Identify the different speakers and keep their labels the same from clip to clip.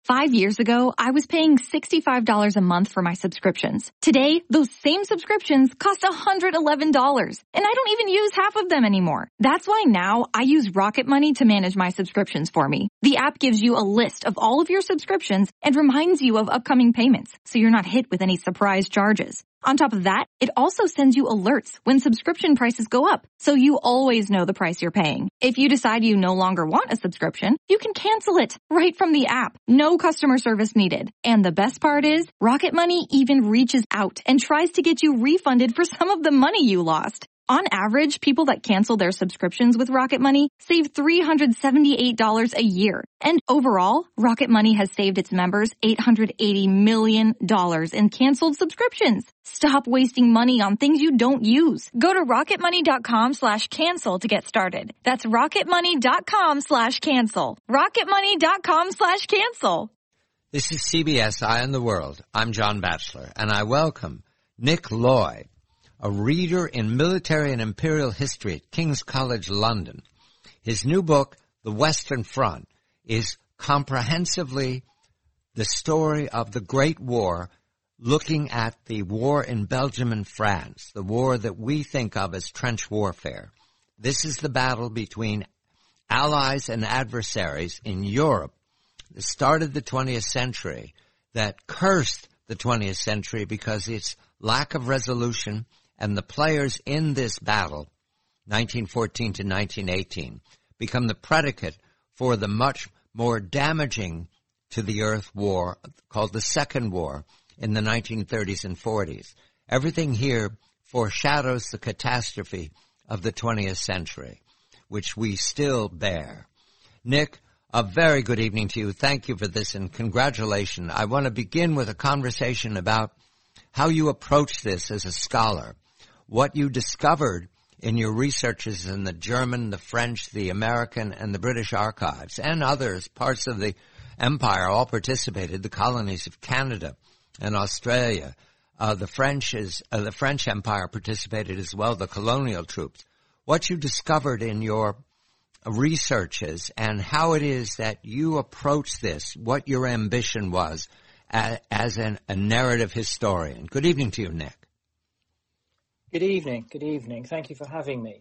Speaker 1: 5 years ago, I was paying $65 a month for my subscriptions. Today, those same subscriptions cost $111, and I don't even use half of them anymore. That's why now I use Rocket Money to manage my subscriptions for me. The app gives you a list of all of your subscriptions and reminds you of upcoming payments, so you're not hit with any surprise charges. On top of that, it also sends you alerts when subscription prices go up, so you always know the price you're paying. If you decide you no longer want a subscription, you can cancel it right from the app. No customer service needed. And the best part is, Rocket Money even reaches out and tries to get you refunded for some of the money you lost. On average, people that cancel their subscriptions with Rocket Money save $378 a year. And overall, Rocket Money has saved its members $880 million in canceled subscriptions. Stop wasting money on things you don't use. Go to rocketmoney.com/cancel to get started. That's rocketmoney.com/cancel. rocketmoney.com/cancel.
Speaker 2: This is CBS Eye on the World. I'm John Batchelor, and I welcome Nick Loy, a reader in military and imperial history at King's College London. His new book, The Western Front, is comprehensively the story of the Great War, looking at the war in Belgium and France, the war that we think of as trench warfare. This is the battle between allies and adversaries in Europe, the start of the 20th century, that cursed the 20th century because its lack of resolution. And the players in this battle, 1914 to 1918, become the predicate for the much more damaging to the earth war called the Second War in the 1930s and 40s. Everything here foreshadows the catastrophe of the 20th century, which we still bear. Nick, a very good evening to you. Thank you for this, and congratulations. I want to begin with a conversation about how you approach this as a scholar, what you discovered in your researches in the German, the French, the American, and the British archives, and others, parts of the empire all participated, the colonies of Canada and Australia. The French Empire participated as well, the colonial troops. What you discovered in your researches and how it is that you approach this, what your ambition was as a narrative historian. Good evening to you, Nick.
Speaker 3: Good evening. Good evening. Thank you for having me.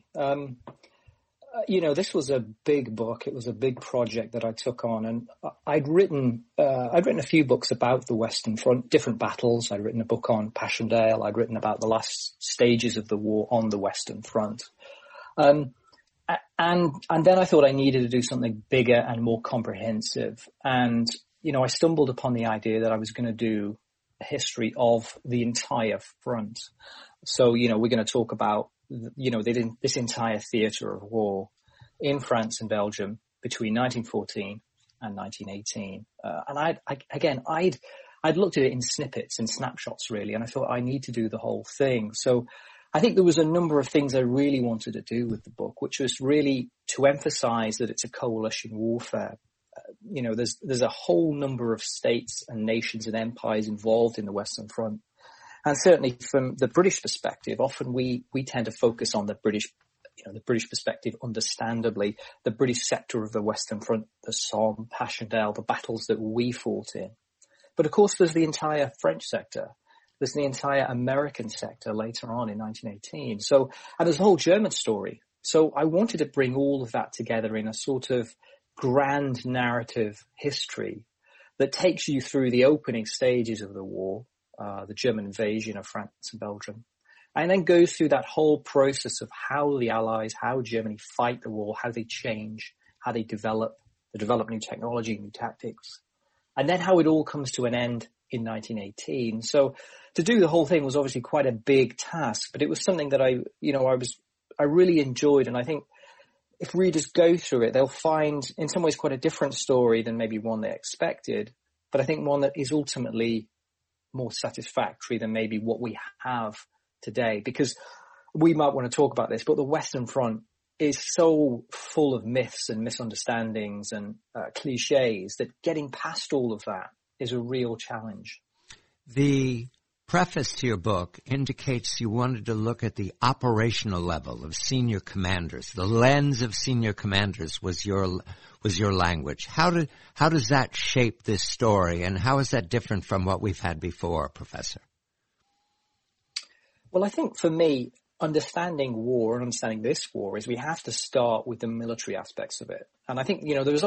Speaker 3: This was a big book. It was a big project that I took on, and I'd written a few books about the Western Front, different battles. I'd written a book on Passchendaele. I'd written about the last stages of the war on the Western Front. And then I thought I needed to do something bigger and more comprehensive. And, I stumbled upon the idea that I was going to do a history of the entire front. So, we're going to talk about, this entire theater of war in France and Belgium between 1914 and 1918. And I'd looked at it in snippets and snapshots, really, and I thought I need to do the whole thing. So I think there was a number of things I really wanted to do with the book, which was really to emphasize that it's a coalition warfare. There's a whole number of states and nations and empires involved in the Western Front. And certainly from the British perspective, often we tend to focus on the British perspective, understandably, the British sector of the Western Front, the Somme, Passchendaele, the battles that we fought in. But of course, there's the entire French sector. There's the entire American sector later on in 1918. And there's the whole German story. So I wanted to bring all of that together in a sort of grand narrative history that takes you through the opening stages of the war, the German invasion of France and Belgium, and then goes through that whole process of how the Allies, how Germany fight the war, how they change, how they develop new technology, new tactics, and then how it all comes to an end in 1918. So to do the whole thing was obviously quite a big task, but it was something that I really enjoyed. And I think if readers go through it, they'll find in some ways quite a different story than maybe one they expected, but I think one that is ultimately more satisfactory than maybe what we have today. Because we might want to talk about this, but the Western Front is so full of myths and misunderstandings and cliches that getting past all of that is a real challenge.
Speaker 2: The preface to your book indicates you wanted to look at the operational level of senior commanders. The lens of senior commanders was your language. How does that shape this story, and how is that different from what we've had before, Professor?
Speaker 3: Well, I think for me, understanding war and understanding this war is we have to start with the military aspects of it. And I think, there's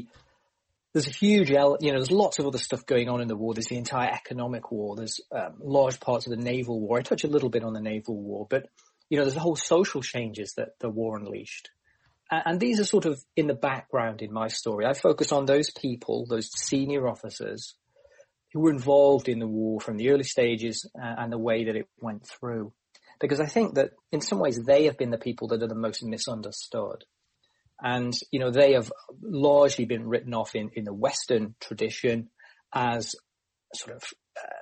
Speaker 3: a huge, there's lots of other stuff going on in the war. There's the entire economic war. There's large parts of the naval war. I touch a little bit on the naval war, but, there's the whole social changes that the war unleashed. And these are sort of in the background in my story. I focus on those people, those senior officers who were involved in the war from the early stages and the way that it went through. Because I think that in some ways they have been the people that are the most misunderstood. And, they have largely been written off in the Western tradition as sort of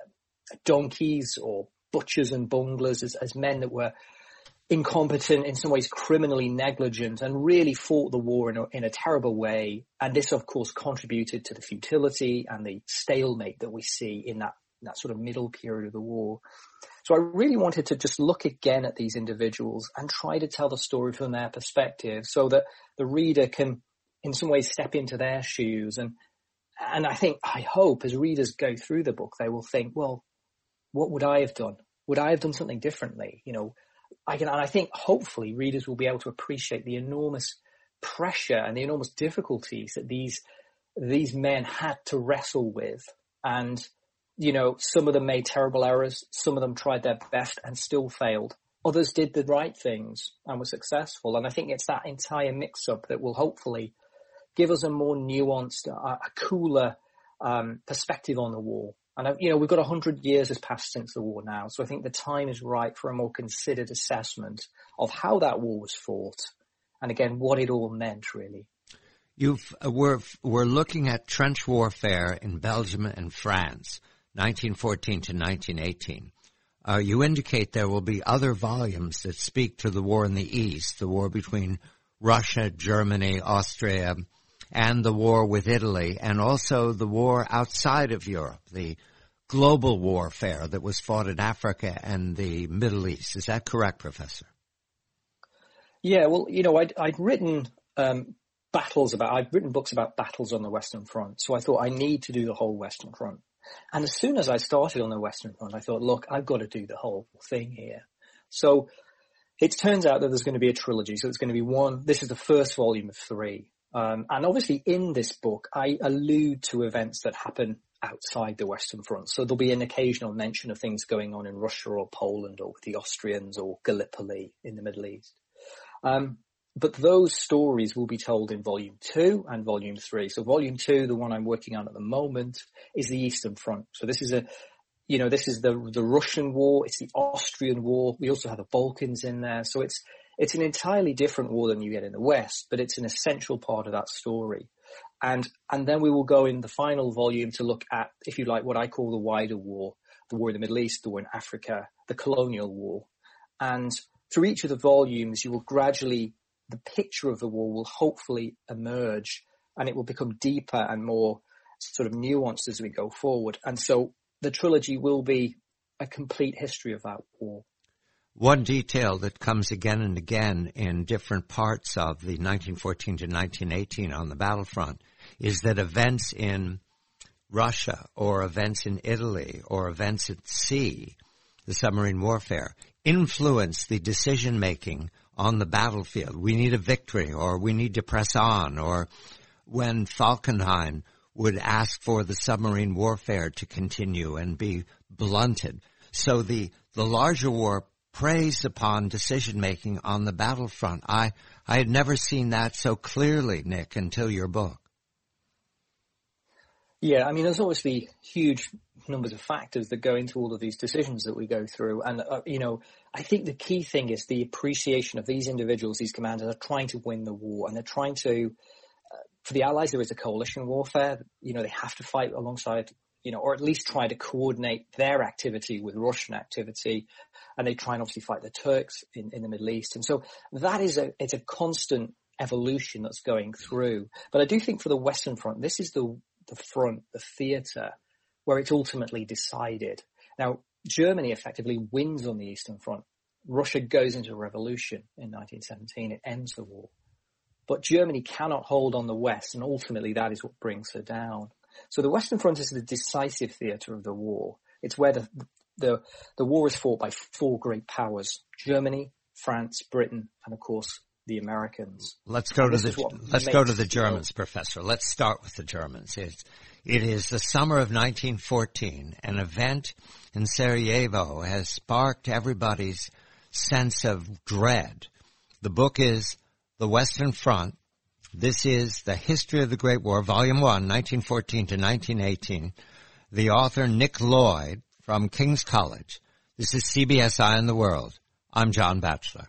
Speaker 3: donkeys or butchers and bunglers, as men that were incompetent, in some ways criminally negligent, and really fought the war in a terrible way. And this, of course, contributed to the futility and the stalemate that we see in that sort of middle period of the war. So I really wanted to just look again at these individuals and try to tell the story from their perspective so that the reader can, in some ways, step into their shoes. And I hope as readers go through the book, they will think, well, what would I have done? Would I have done something differently? I think hopefully readers will be able to appreciate the enormous pressure and the enormous difficulties that these men had to wrestle with. And, some of them made terrible errors. Some of them tried their best and still failed. Others did the right things and were successful. And I think it's that entire mix-up that will hopefully give us a more nuanced, a cooler perspective on the war. And, we've got 100 years has passed since the war now. So I think the time is right for a more considered assessment of how that war was fought. And again, what it all meant, really.
Speaker 2: We're looking at trench warfare in Belgium and France, 1914 to 1918. You indicate there will be other volumes that speak to the war in the East, the war between Russia, Germany, Austria, and the war with Italy, and also the war outside of Europe, the global warfare that was fought in Africa and the Middle East. Is that correct, Professor?
Speaker 3: Yeah, well, I'd written I'd written books about battles on the Western Front, so I thought I need to do the whole Western Front. And as soon as I started on the Western Front, I thought, look, I've got to do the whole thing here. So it turns out that there's going to be a trilogy. So it's going to be this is the first volume of 3. And obviously in this book, I allude to events that happen outside the Western Front. So there'll be an occasional mention of things going on in Russia or Poland or with the Austrians or Gallipoli in the Middle East. But those stories will be told in Volume 2 and Volume 3. So Volume 2, the one I'm working on at the moment, is the Eastern Front. So this is the Russian war. It's the Austrian war. We also have the Balkans in there. So it's an entirely different war than you get in the West, but it's an essential part of that story. And then we will go in the final volume to look at, if you like, what I call the wider war, the war in the Middle East, the war in Africa, the colonial war. And through each of the volumes, you will gradually, the picture of the war will hopefully emerge, and it will become deeper and more sort of nuanced as we go forward. And so the trilogy will be a complete history of that war.
Speaker 2: One detail that comes again and again in different parts of the 1914 to 1918 on the battlefront is that events in Russia or events in Italy or events at sea, the submarine warfare, influence the decision-making on the battlefield. We need a victory, or we need to press on, or when Falkenhayn would ask for the submarine warfare to continue and be blunted. So the larger war preys upon decision-making on the battlefront. I had never seen that so clearly, Nick, until your book.
Speaker 3: Yeah, I mean, there's obviously huge numbers of factors that go into all of these decisions that we go through. And, I think the key thing is the appreciation of these individuals, these commanders are trying to win the war, and they're trying to, for the Allies, there is a coalition warfare. They have to fight alongside, or at least try to coordinate their activity with Russian activity. And they try and obviously fight the Turks in the Middle East. And so that is it's a constant evolution that's going through. But I do think for the Western Front, this is the front, the theatre, where it's ultimately decided. Now, Germany effectively wins on the Eastern Front. Russia goes into a revolution in 1917. It ends the war. But Germany cannot hold on the West, and ultimately that is what brings her down. So the Western Front is the decisive theatre of the war. It's where the war is fought by four great powers: Germany, France, Britain, and of course the Americans.
Speaker 2: Let's go to the Germans, Professor. Let's start with the Germans. It is the summer of 1914. An event in Sarajevo has sparked everybody's sense of dread. The book is The Western Front. This is The History of the Great War, Volume 1, 1914 to 1918. The author, Nick Lloyd, from King's College. This is CBS Eye on the World. I'm John Batchelor.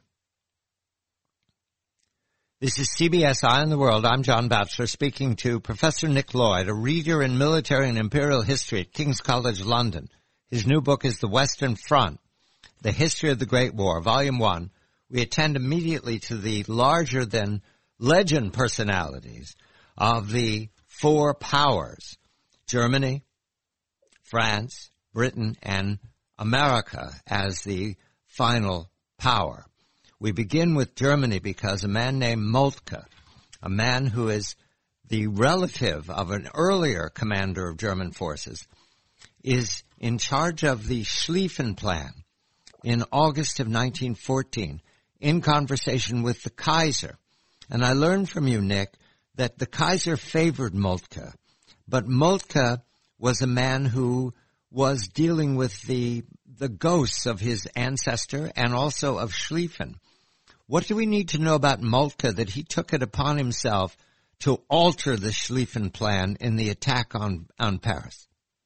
Speaker 2: This is CBS Eye on the World. I'm John Batchelor, speaking to Professor Nick Lloyd, a reader in military and imperial history at King's College, London. His new book is The Western Front, The History of the Great War, Volume 1. We attend immediately to the larger-than-legend personalities of the four powers: Germany, France, Britain, and America as the final power. We begin with Germany because a man named Moltke, a man who is the relative of an earlier commander of German forces, is in charge of the Schlieffen Plan in August of 1914 in conversation with the Kaiser. And I learned from you, Nick, that the Kaiser favored Moltke, but Moltke was a man who was dealing with the ghosts of his ancestor and also of Schlieffen. What do we need to know about Moltke that he took it upon himself to alter the Schlieffen Plan in the attack on Paris?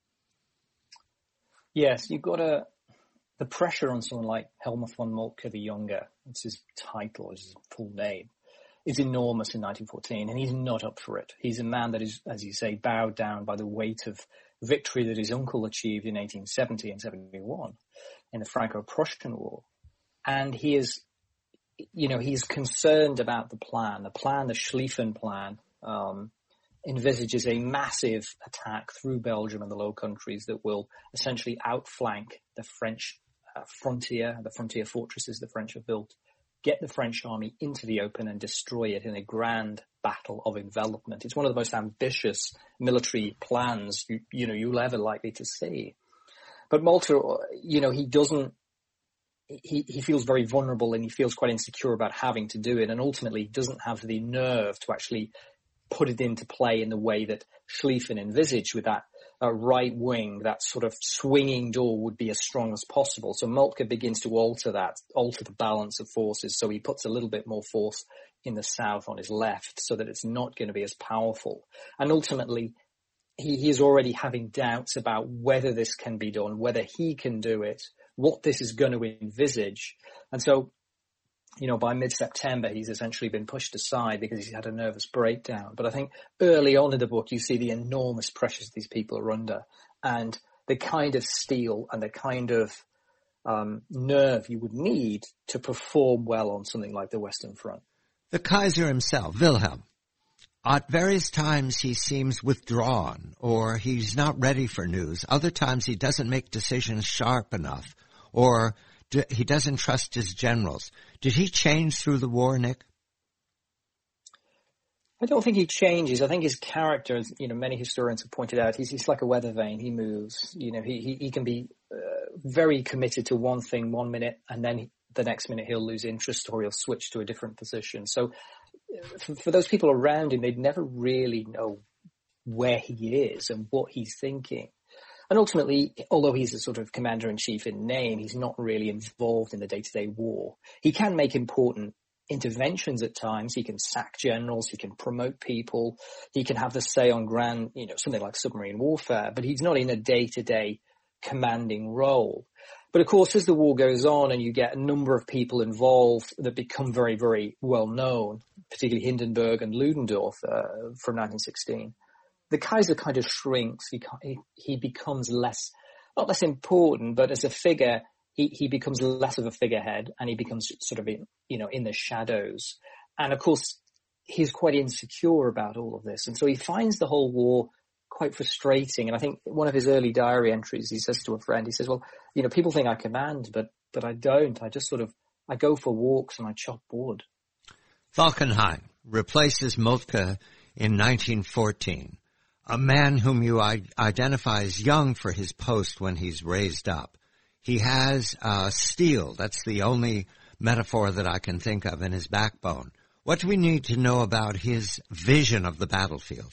Speaker 3: Yes, you've got the pressure on someone like Helmuth von Moltke the Younger, it's his title, it's his full name, is enormous in 1914, and he's not up for it. He's a man that is, as you say, bowed down by the weight of victory that his uncle achieved in 1870 and 71 in the Franco-Prussian War. And he is, he's concerned about the plan, the Schlieffen Plan, envisages a massive attack through Belgium and the Low Countries that will essentially outflank the French frontier, the frontier fortresses the French have built, get the French army into the open and destroy it in a grand battle of envelopment. It's one of the most ambitious military plans you'll ever likely to see. But Moltke, he feels very vulnerable and he feels quite insecure about having to do it, and ultimately doesn't have the nerve to actually put it into play in the way that Schlieffen envisaged, with that right wing, that sort of swinging door would be as strong as possible. So Moltke begins to alter the balance of forces. So he puts a little bit more force in the south on his left so that it's not going to be as powerful. And ultimately, he is already having doubts about whether this can be done, whether he can do it, what this is going to envisage. And so, by mid-September, he's essentially been pushed aside because he's had a nervous breakdown. But I think early on in the book, you see the enormous pressures these people are under and the kind of steel and the kind of nerve you would need to perform well on something like the Western Front.
Speaker 2: The Kaiser himself, Wilhelm, at various times he seems withdrawn, or he's not ready for news. Other times he doesn't make decisions sharp enough, or he doesn't trust his generals. Did he change through the war, Nick?
Speaker 3: I don't think he changes. I think his character, as many historians have pointed out, he's like a weather vane. He moves. He can be very committed to one thing 1 minute, and then the next minute he'll lose interest or he'll switch to a different position. So for those people around him, they'd never really know where he is and what he's thinking. And ultimately, although he's a sort of commander-in-chief in name, he's not really involved in the day-to-day war. He can make important interventions at times. He can sack generals. He can promote people. He can have the say on something like submarine warfare, but he's not in a day-to-day commanding role. But of course, as the war goes on and you get a number of people involved that become very, very well known, particularly Hindenburg and Ludendorff from 1916, the Kaiser kind of shrinks. He becomes not less important, but as a figure, he becomes less of a figurehead, and he becomes sort of in the shadows. And of course, he's quite insecure about all of this. And so he finds the whole war quite frustrating. And I think one of his early diary entries, he says to a friend, he says, well, people think I command, but I don't. I just I go for walks and I chop wood.
Speaker 2: Falkenhayn replaces Moltke in 1914, a man whom you identify as young for his post when he's raised up. He has steel. That's the only metaphor that I can think of in his backbone. What do we need to know about his vision of the battlefield?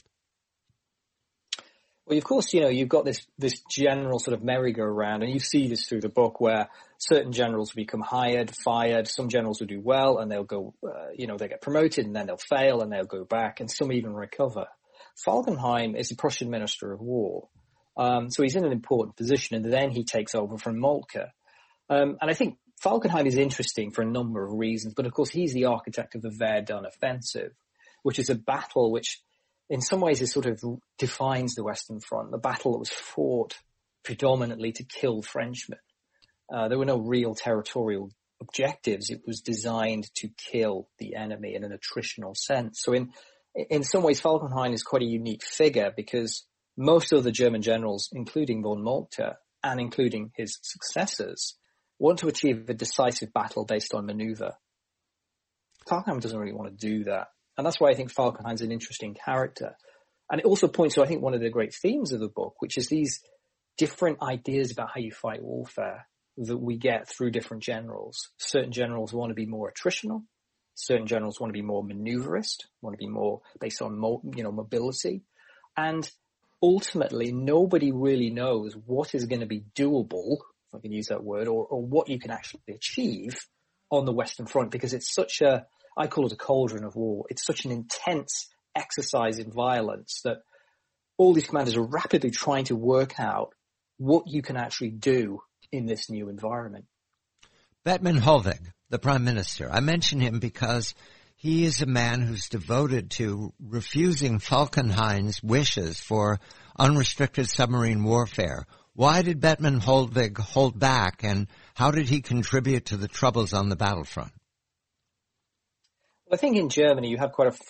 Speaker 3: Well, of course, you've got this general sort of merry-go-round, and you see this through the book where certain generals become hired, fired. Some generals will do well, and they'll go, they get promoted, and then they'll fail, and they'll go back, and some even recover. Falkenhayn is the Prussian Minister of War. So he's in an important position, and then he takes over from Moltke. And I think Falkenhayn is interesting for a number of reasons, but of course he's the architect of the Verdun offensive, which is a battle which in some ways it sort of defines the Western Front, the battle that was fought predominantly to kill Frenchmen. There were no real territorial objectives. It was designed to kill the enemy in an attritional sense. So in some ways Falkenhayn is quite a unique figure because most of the German generals, including von Moltke and including his successors, want to achieve a decisive battle based on maneuver. Falkenhayn doesn't really want to do that. And that's why I think Falkenhayn's an interesting character. And it also points to, I think, one of the great themes of the book, which is these different ideas about how you fight warfare that we get through different generals. Certain generals want to be more attritional. Certain generals want to be more maneuverist, want to be more based on, mobility. And ultimately, nobody really knows what is going to be doable, if I can use that word, or what you can actually achieve on the Western Front, because it's such I call it a cauldron of war. It's such an intense exercise in violence that all these commanders are rapidly trying to work out what you can actually do in this new environment.
Speaker 2: Bethmann Hollweg, the Prime Minister, I mention him because he is a man who's devoted to refusing Falkenhayn's wishes for unrestricted submarine warfare. Why did Bethmann Hollweg hold back, and how did he contribute to the troubles on the battlefront?
Speaker 3: I think in Germany you have quite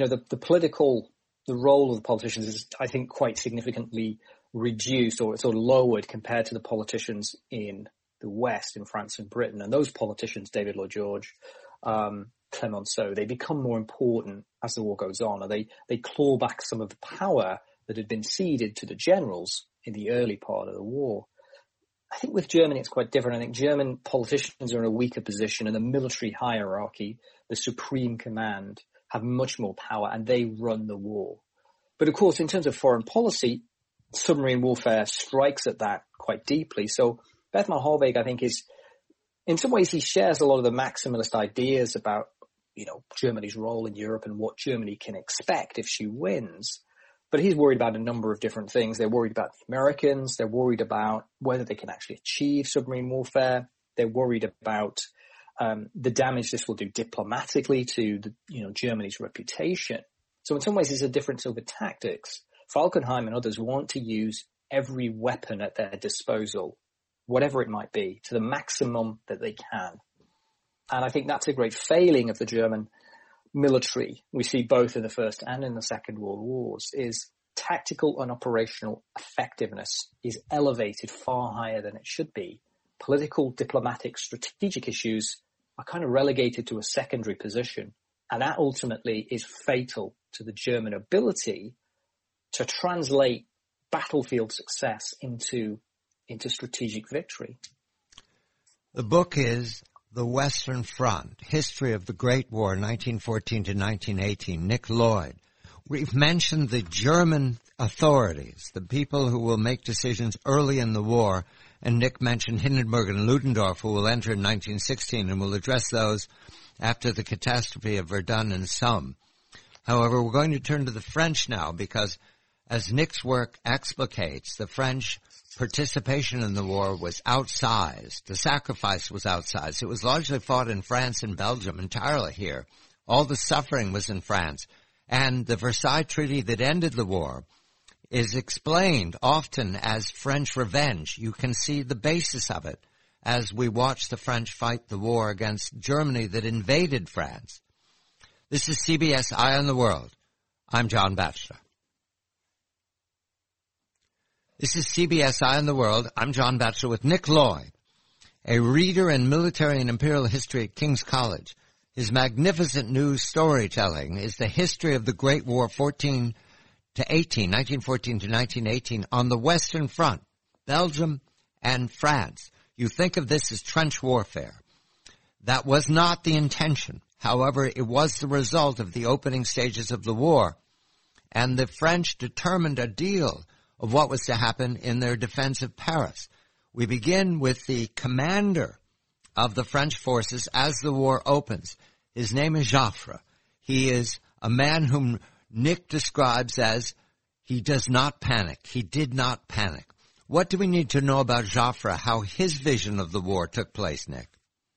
Speaker 3: the role of the politicians is, I think, quite significantly reduced or sort of lowered compared to the politicians in the West, in France and Britain. And those politicians, David Lloyd George, Clemenceau, they become more important as the war goes on, and they claw back some of the power that had been ceded to the generals in the early part of the war. I think with Germany it's quite different. I think German politicians are in a weaker position, and the military hierarchy, the supreme command, have much more power, and they run the war. But of course, in terms of foreign policy, submarine warfare strikes at that quite deeply. So Bethmann Hollweg, I think, is, in some ways, he shares a lot of the maximalist ideas about, Germany's role in Europe and what Germany can expect if she wins. But he's worried about a number of different things. They're worried about the Americans. They're worried about whether they can actually achieve submarine warfare. They're worried about the damage this will do diplomatically to Germany's reputation. So in some ways, it's a difference over tactics. Falkenhayn and others want to use every weapon at their disposal, whatever it might be, to the maximum that they can. And I think that's a great failing of the German military. We see both in the First and in the Second World Wars, is tactical and operational effectiveness is elevated far higher than it should be. Political, diplomatic, strategic issues are kind of relegated to a secondary position. And that ultimately is fatal to the German ability to translate battlefield success into strategic victory.
Speaker 2: The book is The Western Front, History of the Great War, 1914 to 1918. Nick Lloyd. We've mentioned the German authorities, the people who will make decisions early in the war, and Nick mentioned Hindenburg and Ludendorff, who will enter in 1916, and we'll address those after the catastrophe of Verdun and Somme. However, we're going to turn to the French now because, as Nick's work explicates, the French participation in the war was outsized. The sacrifice was outsized. It was largely fought in France and Belgium, entirely here. All the suffering was in France. And the Versailles Treaty that ended the war is explained often as French revenge. You can see the basis of it as we watch the French fight the war against Germany that invaded France. This is CBS Eye on the World. I'm John Batchelor. This is CBS Eye on the World. I'm John Batchelor with Nick Loy, a reader in military and imperial history at King's College. His magnificent new storytelling is the history of the Great War 1914 to 1918 on the Western Front, Belgium and France. You think of this as trench warfare. That was not the intention. However, it was the result of the opening stages of the war, and the French determined a deal of what was to happen in their defense of Paris. We begin with the commander of the French forces as the war opens. His name is Joffre. He is a man whom Nick describes as he does not panic. He did not panic. What do we need to know about Joffre, how his vision of the war took place, Nick?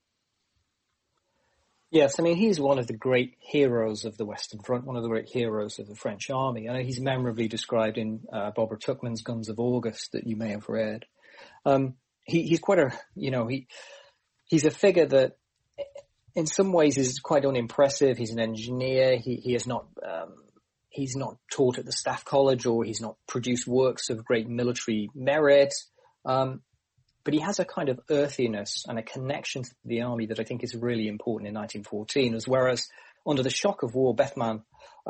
Speaker 3: Yes, I mean, he's one of the great heroes of the Western Front, one of the great heroes of the French army. I know he's memorably described in Barbara Tuchman's Guns of August that you may have read. He's quite a, he's a figure that in some ways is quite unimpressive. He's an engineer. He is not, he's not taught at the Staff College, or he's not produced works of great military merit. But he has a kind of earthiness and a connection to the army that I think is really important in 1914, as whereas under the shock of war, Helmuth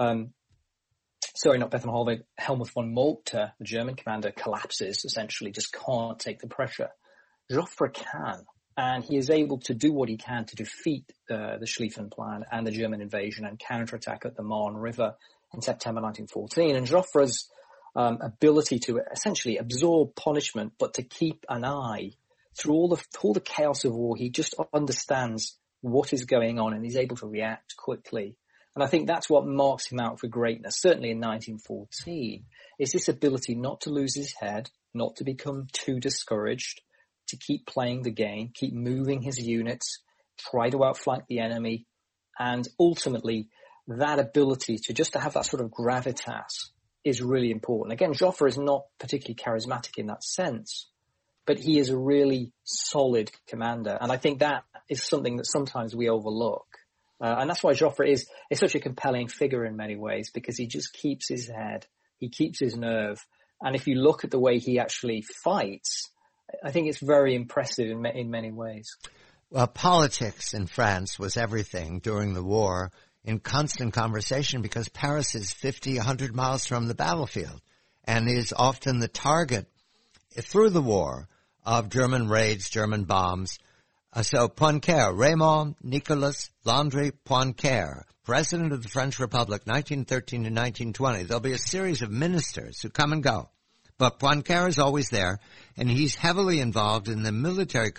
Speaker 3: von Moltke, the German commander, collapses, essentially just can't take the pressure. Joffre can, and he is able to do what he can to defeat the Schlieffen Plan and the German invasion and counterattack at the Marne River in September 1914. And Joffre's ability to essentially absorb punishment, but to keep an eye through all the chaos of war. He just understands what is going on, and he's able to react quickly. And I think that's what marks him out for greatness, certainly in 1914, is this ability not to lose his head, not to become too discouraged, to keep playing the game, keep moving his units, try to outflank the enemy, and ultimately that ability to have that sort of gravitas is really important. Again, Joffre is not particularly charismatic in that sense, but he is a really solid commander. And I think that is something that sometimes we overlook. And that's why Joffre is such a compelling figure in many ways, because he just keeps his head, he keeps his nerve. And if you look at the way he actually fights, I think it's very impressive in many ways.
Speaker 2: Well, politics in France was everything during the war, in constant conversation, because Paris is 50, 100 miles from the battlefield and is often the target through the war of German raids, German bombs. So Poincaré, Raymond Nicolas Landry Poincaré, President of the French Republic, 1913 to 1920. There'll be a series of ministers who come and go, but Poincaré is always there, and he's heavily involved in the military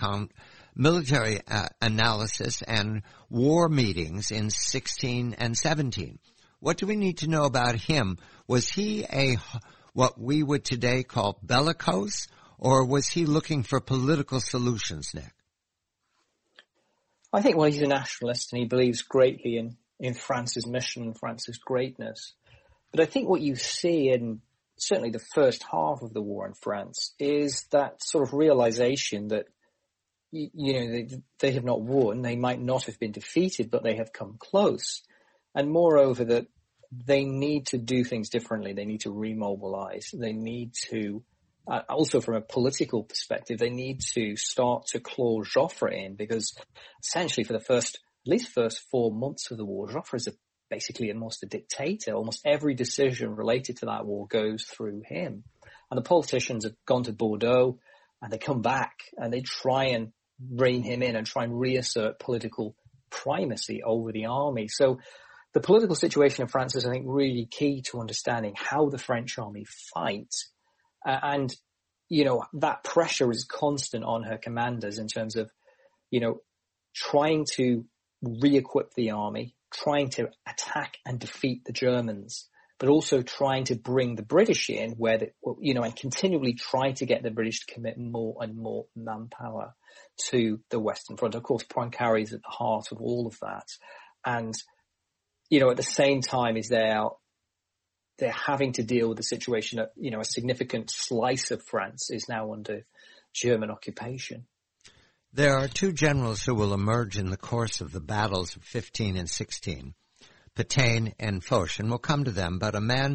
Speaker 2: analysis and war meetings in 16 and 17. What do we need to know about him? Was he what we would today call bellicose, or was he looking for political solutions, Nick?
Speaker 3: I think, he's a nationalist and he believes greatly in France's mission and France's greatness. But I think what you see in certainly the first half of the war in France is that sort of realization that they have not won. They might not have been defeated, but they have come close. And moreover, that they need to do things differently. They need to remobilize. They need to, also from a political perspective, they need to start to claw Joffre in, because essentially for the first 4 months of the war, Joffre is basically almost a dictator. Almost every decision related to that war goes through him. And the politicians have gone to Bordeaux, and they come back and they try and rein him in and try and reassert political primacy over the army. So the political situation in France is, I think, really key to understanding how the French army fights. And that pressure is constant on her commanders in terms of, trying to re-equip the army, trying to attack and defeat the Germans, but also trying to bring the British in and continually try to get the British to commit more and more manpower to the Western Front. Of course, Poincaré is at the heart of all of that. And, at the same time they're having to deal with the situation that, a significant slice of France is now under German occupation.
Speaker 2: There are two generals who will emerge in the course of the battles of 15 and 16, Pétain and Foch, and we'll come to them, but a man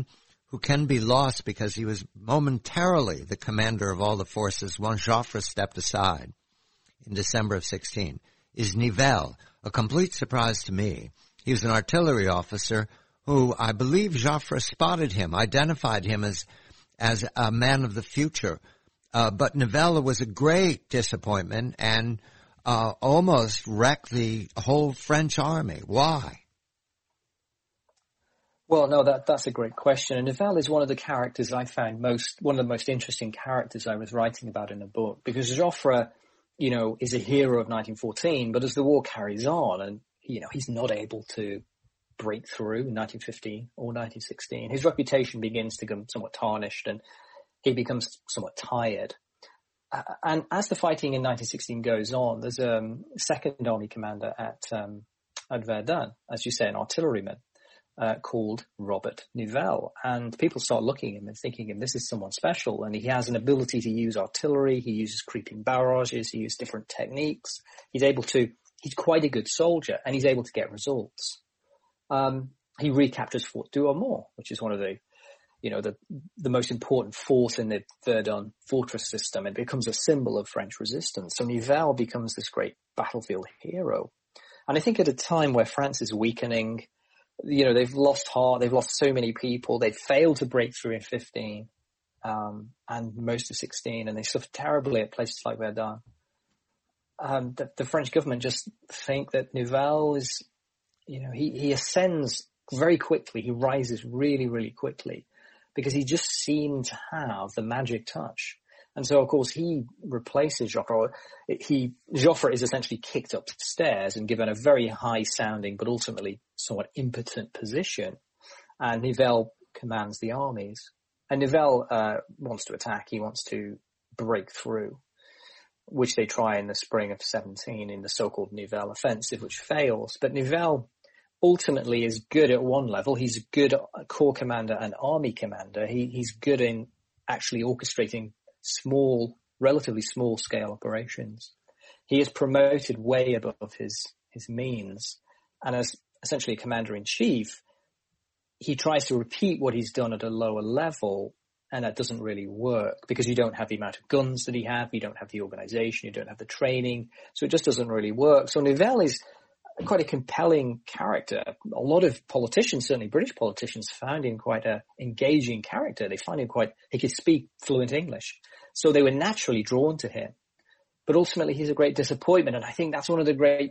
Speaker 2: who can be lost because he was momentarily the commander of all the forces once Joffre stepped aside in December of 16, is Nivelle, a complete surprise to me. He was an artillery officer who I believe Joffre spotted him, identified him as a man of the future. But Nivelle was a great disappointment and almost wrecked the whole French army. Why?
Speaker 3: Well, no, that's a great question. And Nivelle is one of the characters I found one of the most interesting characters I was writing about in the book, because Joffre, is a hero of 1914, but as the war carries on and, he's not able to break through in 1915 or 1916, his reputation begins to become somewhat tarnished and he becomes somewhat tired. And as the fighting in 1916 goes on, there's a second army commander at Verdun, as you say, an artilleryman, called Robert Nivelle. And people start looking at him and thinking, this is someone special. And he has an ability to use artillery. He uses creeping barrages. He uses different techniques. He's quite a good soldier and he's able to get results. He recaptures Fort Douaumont, which is one of the most important fort in the Verdun fortress system. It becomes a symbol of French resistance. So Nivelle becomes this great battlefield hero. And I think at a time where France is weakening, they've lost heart, they've lost so many people, they failed to break through in 15, and most of 16, and they suffered terribly at places like Verdun. The French government just think that Nivelle is, he ascends very quickly, he rises really, really quickly, because he just seemed to have the magic touch. And so, of course, he replaces Joffre. Joffre is essentially kicked upstairs and given a very high-sounding but ultimately somewhat impotent position. And Nivelle commands the armies. And Nivelle wants to attack. He wants to break through, which they try in the spring of 17 in the so-called Nivelle offensive, which fails. But Nivelle ultimately is good at one level. He's a good corps commander and army commander. He's good in actually orchestrating relatively small scale operations. He is promoted way above his means. And as essentially a commander in chief, he tries to repeat what he's done at a lower level. And that doesn't really work because you don't have the amount of guns that he had. You don't have the organization. You don't have the training. So it just doesn't really work. So Nivelle is quite a compelling character. A lot of politicians, certainly British politicians, found him quite an engaging character. They find him he could speak fluent English. So they were naturally drawn to him. But ultimately he's a great disappointment. And I think that's one of the great,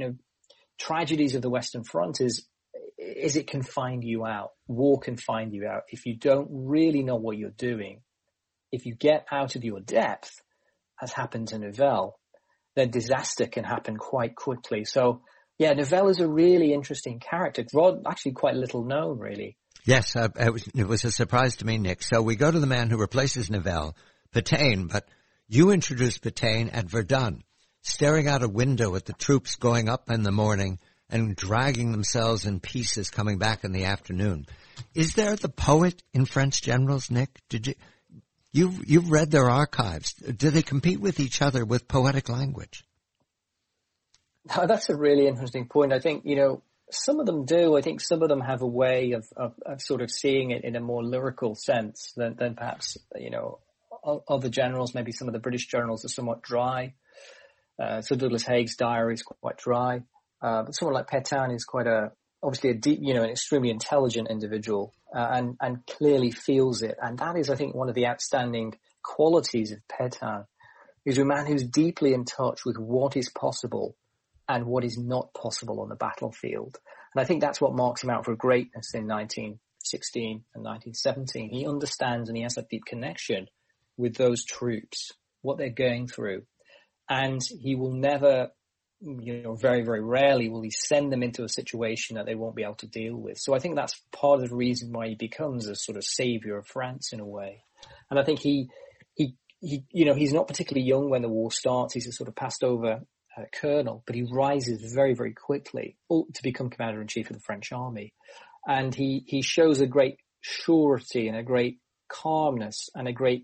Speaker 3: tragedies of the Western Front is it can find you out. War can find you out. If you don't really know what you're doing, if you get out of your depth, as happened to Nivelle, then disaster can happen quite quickly. So, yeah, Nivelle is a really interesting character. Actually quite little known, really.
Speaker 2: Yes, it was a surprise to me, Nick. So we go to the man who replaces Nivelle, Pétain, but you introduced Pétain at Verdun, staring out a window at the troops going up in the morning and dragging themselves in pieces coming back in the afternoon. Is there the poet in French generals, Nick? You've read their archives. Do they compete with each other with poetic language?
Speaker 3: No, that's a really interesting point. I think, some of them do. I think some of them have a way of sort of seeing it in a more lyrical sense than perhaps, other generals. Maybe some of the British journals are somewhat dry. So Douglas Haig's diary is quite dry. But someone like Pétain is obviously a deep, an extremely intelligent individual, and clearly feels it. And that is, I think, one of the outstanding qualities of Pétain. He's a man who's deeply in touch with what is possible and what is not possible on the battlefield. And I think that's what marks him out for greatness in 1916 and 1917. He understands and he has a deep connection with those troops, what they're going through. And he will never, very, very rarely will he send them into a situation that they won't be able to deal with. So I think that's part of the reason why he becomes a sort of savior of France in a way. And I think he's not particularly young when the war starts. He's a sort of passed over colonel, but he rises very, very quickly to become commander-in-chief of the French army. And he shows a great surety and a great calmness and a great,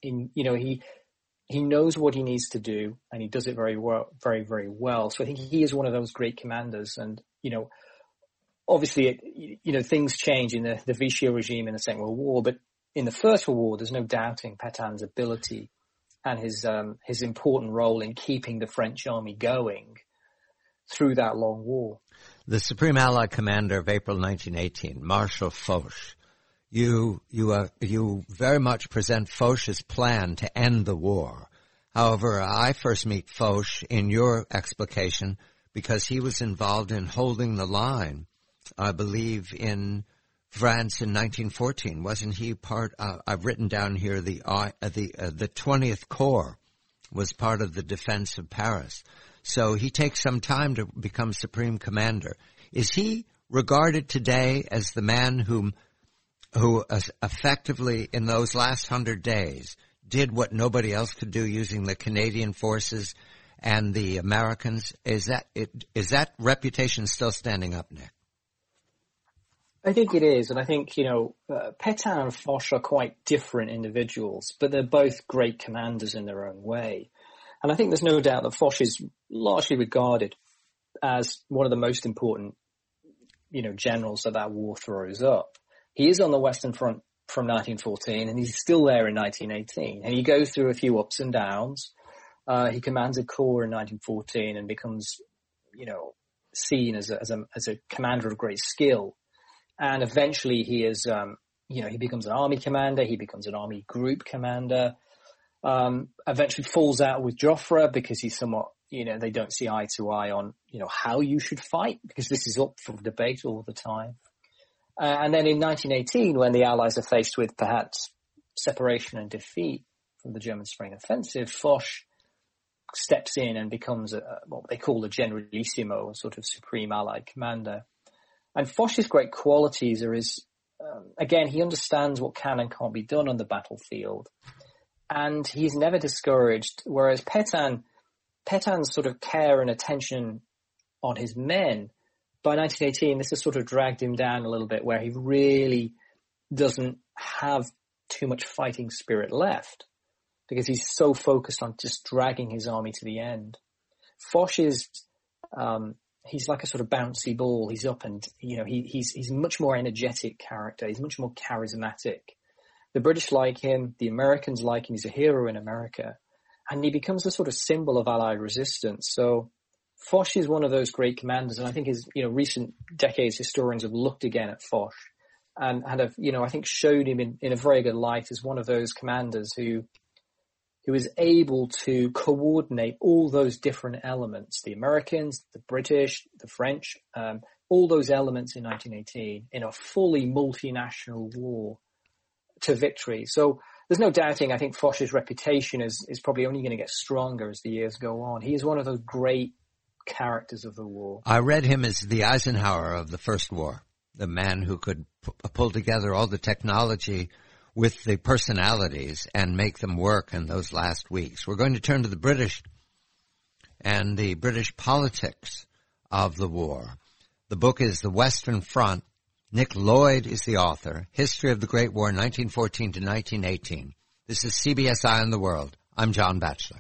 Speaker 3: he knows what he needs to do and he does it very well, very, very well. So I think he is one of those great commanders. And, obviously, things change in the Vichy regime in the Second World War, but in the First World War, there's no doubting Pétain's ability and his important role in keeping the French army going through that long war.
Speaker 2: The Supreme Allied Commander of April 1918, Marshal Foch, you very much present Foch's plan to end the war. However, I first meet Foch in your explication because he was involved in holding the line, I believe, in France in 1914. Wasn't he part? I've written down here the 20th Corps was part of the defense of Paris. So he takes some time to become Supreme Commander. Is he regarded today as the man who effectively in those last 100 days did what nobody else could do using the Canadian forces and the Americans? Is that reputation still standing up, Nick?
Speaker 3: I think it is, and I think, Pétain and Foch are quite different individuals, but they're both great commanders in their own way. And I think there's no doubt that Foch is largely regarded as one of the most important, generals that war throws up. He is on the Western Front from 1914, and he's still there in 1918. And he goes through a few ups and downs. He commands a corps in 1914 and becomes, seen as a commander of great skill. And eventually he is, he becomes an army commander. He becomes an army group commander. Eventually falls out with Joffre because he's somewhat, they don't see eye to eye on, how you should fight, because this is up for debate all the time. And then in 1918, when the Allies are faced with perhaps separation and defeat from the German Spring Offensive, Foch steps in and becomes what they call a generalissimo, a sort of supreme Allied commander. And Foch's great qualities are again, he understands what can and can't be done on the battlefield. And he's never discouraged, whereas Pétain's sort of care and attention on his men, by 1918, this has sort of dragged him down a little bit, where he really doesn't have too much fighting spirit left because he's so focused on just dragging his army to the end. Foch is, he's like a sort of bouncy ball. He's up and, he's a much more energetic character. He's much more charismatic. The British like him. The Americans like him. He's a hero in America. And he becomes a sort of symbol of Allied resistance. So Foch is one of those great commanders. And I think recent decades historians have looked again at Foch and have, I think showed him in a very good light as one of those commanders who is able to coordinate all those different elements, the Americans, the British, the French, all those elements in 1918 in a fully multinational war to victory. So there's no doubting, I think Foch's reputation is probably only going to get stronger as the years go on. He is one of those great characters of the war.
Speaker 2: I read him as the Eisenhower of the First War, the man who could pull together all the technology with the personalities and make them work in those last weeks. We're going to turn to the British and the British politics of the war. The book is The Western Front. Nick Lloyd is the author. History of the Great War, 1914 to 1918. This is CBS Eye on the World. I'm John Batchelor.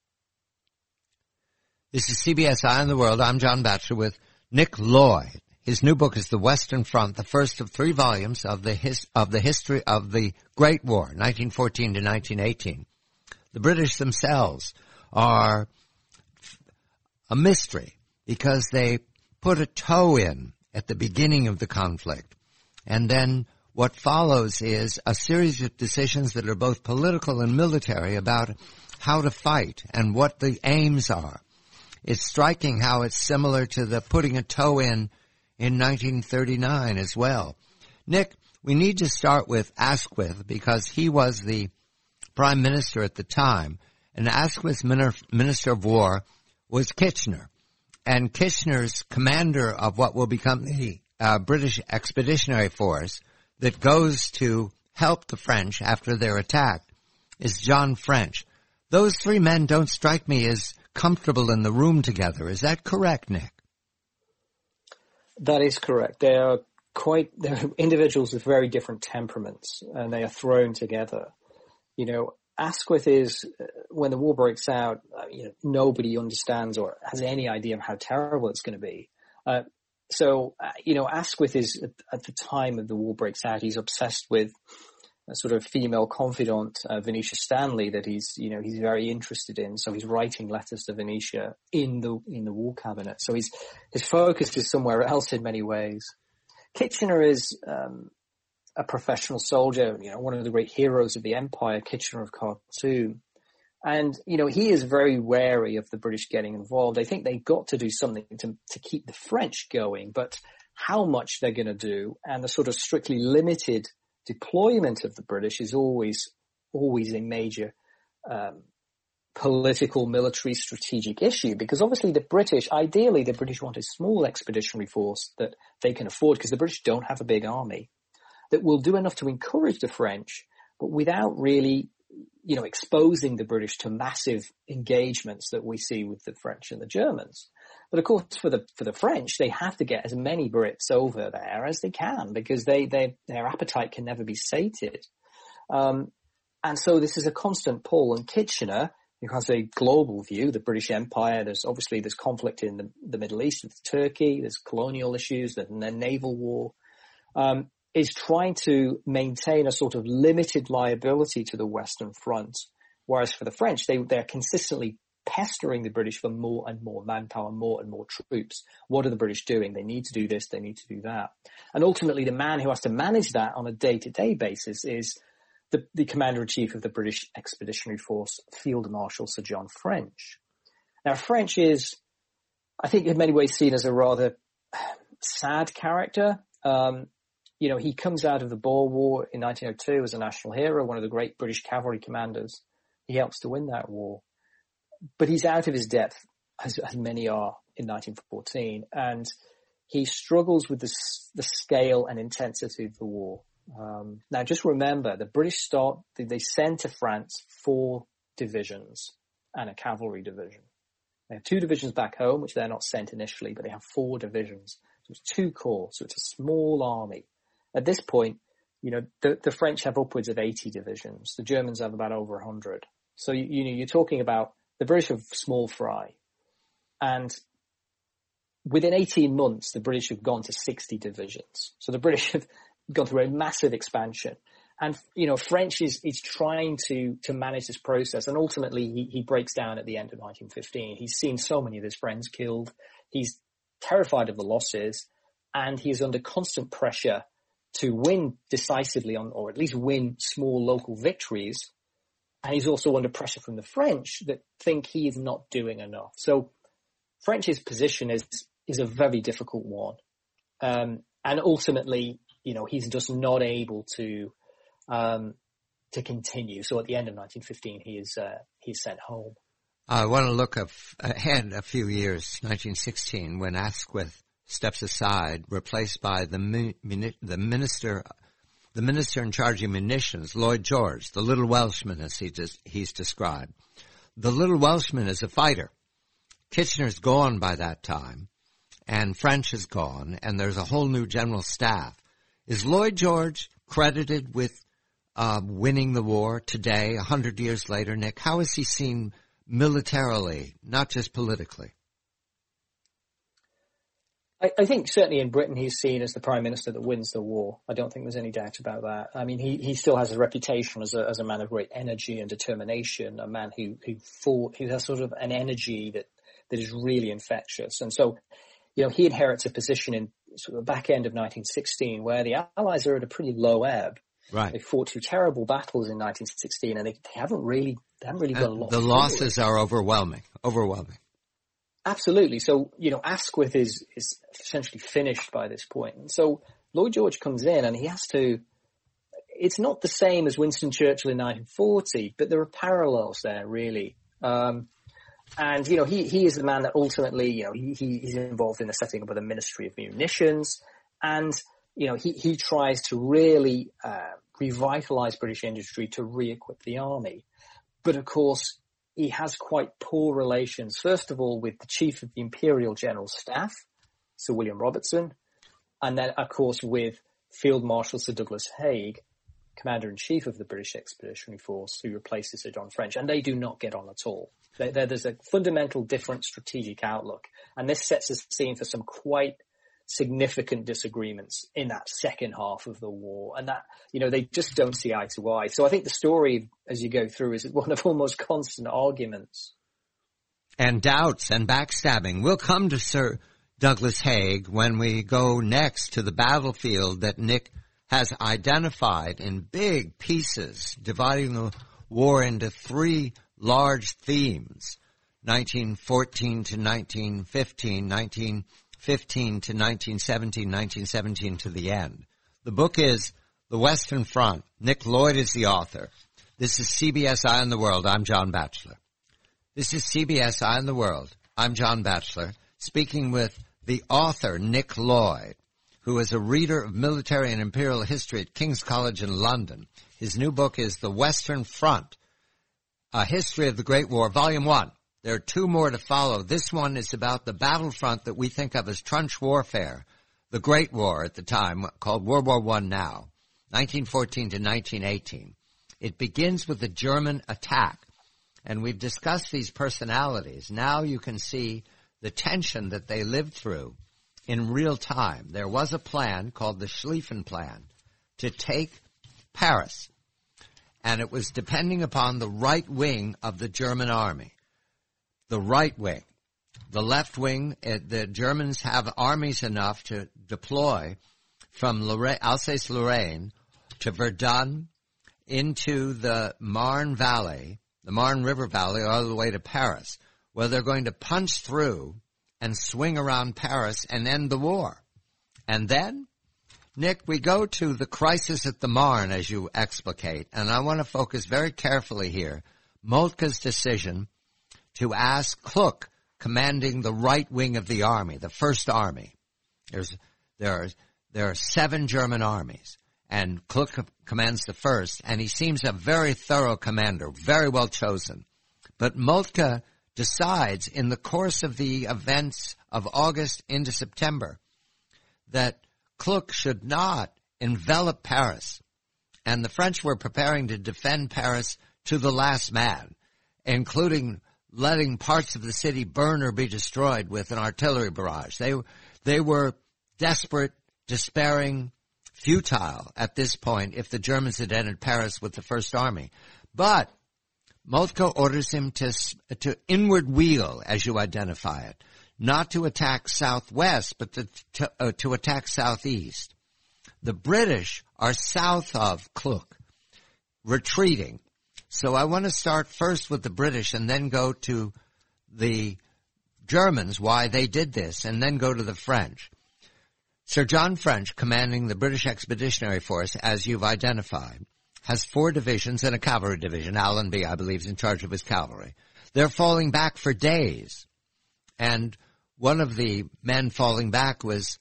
Speaker 2: This is CBS Eye on the World. I'm John Batchelor with Nick Lloyd. His new book is The Western Front, the first of 3 volumes of the history of the Great War, 1914 to 1918. The British themselves are a mystery because they put a toe in at the beginning of the conflict. And then what follows is a series of decisions that are both political and military about how to fight and what the aims are. It's striking how it's similar to the putting a toe in 1939 as well. Nick, we need to start with Asquith because he was the prime minister at the time, and Asquith's minister of war was Kitchener. And Kitchener's commander of what will become the British Expeditionary Force that goes to help the French after they're attacked is John French. Those 3 men don't strike me as comfortable in the room together. Is that correct, Nick?
Speaker 3: That is correct. They're individuals with very different temperaments, and they are thrown together. Asquith is, when the war breaks out, nobody understands or has any idea of how terrible it's going to be. Asquith is at the time of the war breaks out, he's obsessed with a sort of female confidant, Venetia Stanley, that he's very interested in. So he's writing letters to Venetia in the war cabinet. So his focus is somewhere else in many ways. Kitchener is a professional soldier, one of the great heroes of the empire, Kitchener of Khartoum. And, he is very wary of the British getting involved. They think they've got to do something to keep the French going, but how much they're going to do and the sort of strictly limited deployment of the British is always a major political, military, strategic issue, because obviously ideally the British want a small expeditionary force that they can afford, because the British don't have a big army that will do enough to encourage the French, but without really exposing the British to massive engagements that we see with the French and the Germans. But of course, for the French, they have to get as many Brits over there as they can, because their appetite can never be sated. And so this is a constant pull. And Kitchener, who has a global view, the British Empire, there's conflict in the Middle East with Turkey, there's colonial issues, and then naval war, is trying to maintain a sort of limited liability to the Western Front. Whereas for the French, they're consistently pestering the British for more and more manpower, more and more troops. What are the British doing? They need to do this, they need to do that. And ultimately, the man who has to manage that on a day-to-day basis is the Commander-in-Chief of the British Expeditionary Force, Field Marshal Sir John French. Now, French is, I think, in many ways seen as a rather sad character. He comes out of the Boer War in 1902 as a national hero, one of the great British cavalry commanders. He helps to win that war. But he's out of his depth, as many are in 1914, and he struggles with the scale and intensity of the war. Now, just remember, the British they send to France 4 divisions and a cavalry division. They have 2 divisions back home, which they're not sent initially, but they have 4 divisions. So it's 2 corps, so it's a small army. At this point, the French have upwards of 80 divisions. The Germans have about over 100. So, you're talking about the British have small fry. And within 18 months, the British have gone to 60 divisions. So the British have gone through a massive expansion. And, French is trying to manage this process. And ultimately, he breaks down at the end of 1915. He's seen so many of his friends killed. He's terrified of the losses. And he is under constant pressure to win decisively or at least win small local victories. And he's also under pressure from the French that think he is not doing enough. So French's position is a very difficult one. And ultimately, he's just not able to continue. So at the end of 1915, he's sent home.
Speaker 2: I want to look ahead a few years, 1916, when Asquith steps aside, replaced by the minister in charge of munitions, Lloyd George, the little Welshman, as he's described. The little Welshman is a fighter. Kitchener's gone by that time, and French is gone, and there's a whole new general staff. Is Lloyd George credited with winning the war today, 100 years later, Nick? How is he seen militarily, not just politically?
Speaker 3: I think certainly in Britain he's seen as the Prime Minister that wins the war. I don't think there's any doubt about that. I mean, he still has a reputation as a man of great energy and determination, a man who has sort of an energy that is really infectious. And so, he inherits a position in sort of the back end of 1916 where the Allies are at a pretty low ebb.
Speaker 2: Right.
Speaker 3: They fought 2 terrible battles in 1916 and they haven't really got a lot.
Speaker 2: The losses are overwhelming.
Speaker 3: Absolutely. So, Asquith is essentially finished by this point. And so Lloyd George comes in and he has to, it's not the same as Winston Churchill in 1940, but there are parallels there, really. And, he is the man that ultimately, he's involved in the setting up of the Ministry of Munitions. And, he tries to really revitalize British industry to re-equip the army. But of course, he has quite poor relations, first of all, with the Chief of the Imperial General Staff, Sir William Robertson, and then, of course, with Field Marshal Sir Douglas Haig, Commander-in-Chief of the British Expeditionary Force, who replaces Sir John French, and they do not get on at all. There's a fundamental different strategic outlook, and this sets the scene for some quite significant disagreements in that second half of the war, and that, they just don't see eye to eye. So I think the story, as you go through, is one of almost constant arguments.
Speaker 2: And doubts and backstabbing. We'll come to Sir Douglas Haig when we go next to the battlefield that Nick has identified in big pieces, dividing the war into three large themes: 1914 to 1915, 1915 to 1917, 1917 to the end. The book is The Western Front. Nick Lloyd is the author. This is CBS Eye on the World. I'm John Batchelor. This is CBS Eye on the World. I'm John Batchelor, speaking with the author, Nick Lloyd, who is a reader of military and imperial history at King's College in London. His new book is The Western Front, A History of the Great War, Volume 1. There are two more to follow. This one is about the battlefront that we think of as trench warfare, the Great War at the time, called World War I now, 1914 to 1918. It begins with the German attack, and we've discussed these personalities. Now you can see the tension that they lived through in real time. There was a plan called the Schlieffen Plan to take Paris, and it was depending upon the right wing of the German army. The right wing. The left wing, the Germans have armies enough to deploy from Alsace-Lorraine to Verdun into the Marne Valley, the Marne River Valley, all the way to Paris, where they're going to punch through and swing around Paris and end the war. And then, Nick, we go to the crisis at the Marne, as you explicate, and I want to focus very carefully here. Moltke's decision to ask Kluck, commanding the right wing of the army, the First Army. There are 7 German armies, and Kluck commands the first, and he seems a very thorough commander, very well chosen. But Moltke decides in the course of the events of August into September that Kluck should not envelop Paris, and the French were preparing to defend Paris to the last man, including letting parts of the city burn or be destroyed with an artillery barrage. They were desperate, despairing, futile at this point if the Germans had entered Paris with the First Army. But Moltke orders him to inward wheel, as you identify it, not to attack southwest, but to attack southeast. The British are south of Kluck, retreating. So I want to start first with the British and then go to the Germans, why they did this, and then go to the French. Sir John French, commanding the British Expeditionary Force, as you've identified, has 4 divisions and a cavalry division. Allenby, I believe, is in charge of his cavalry. They're falling back for days. And one of the men falling back was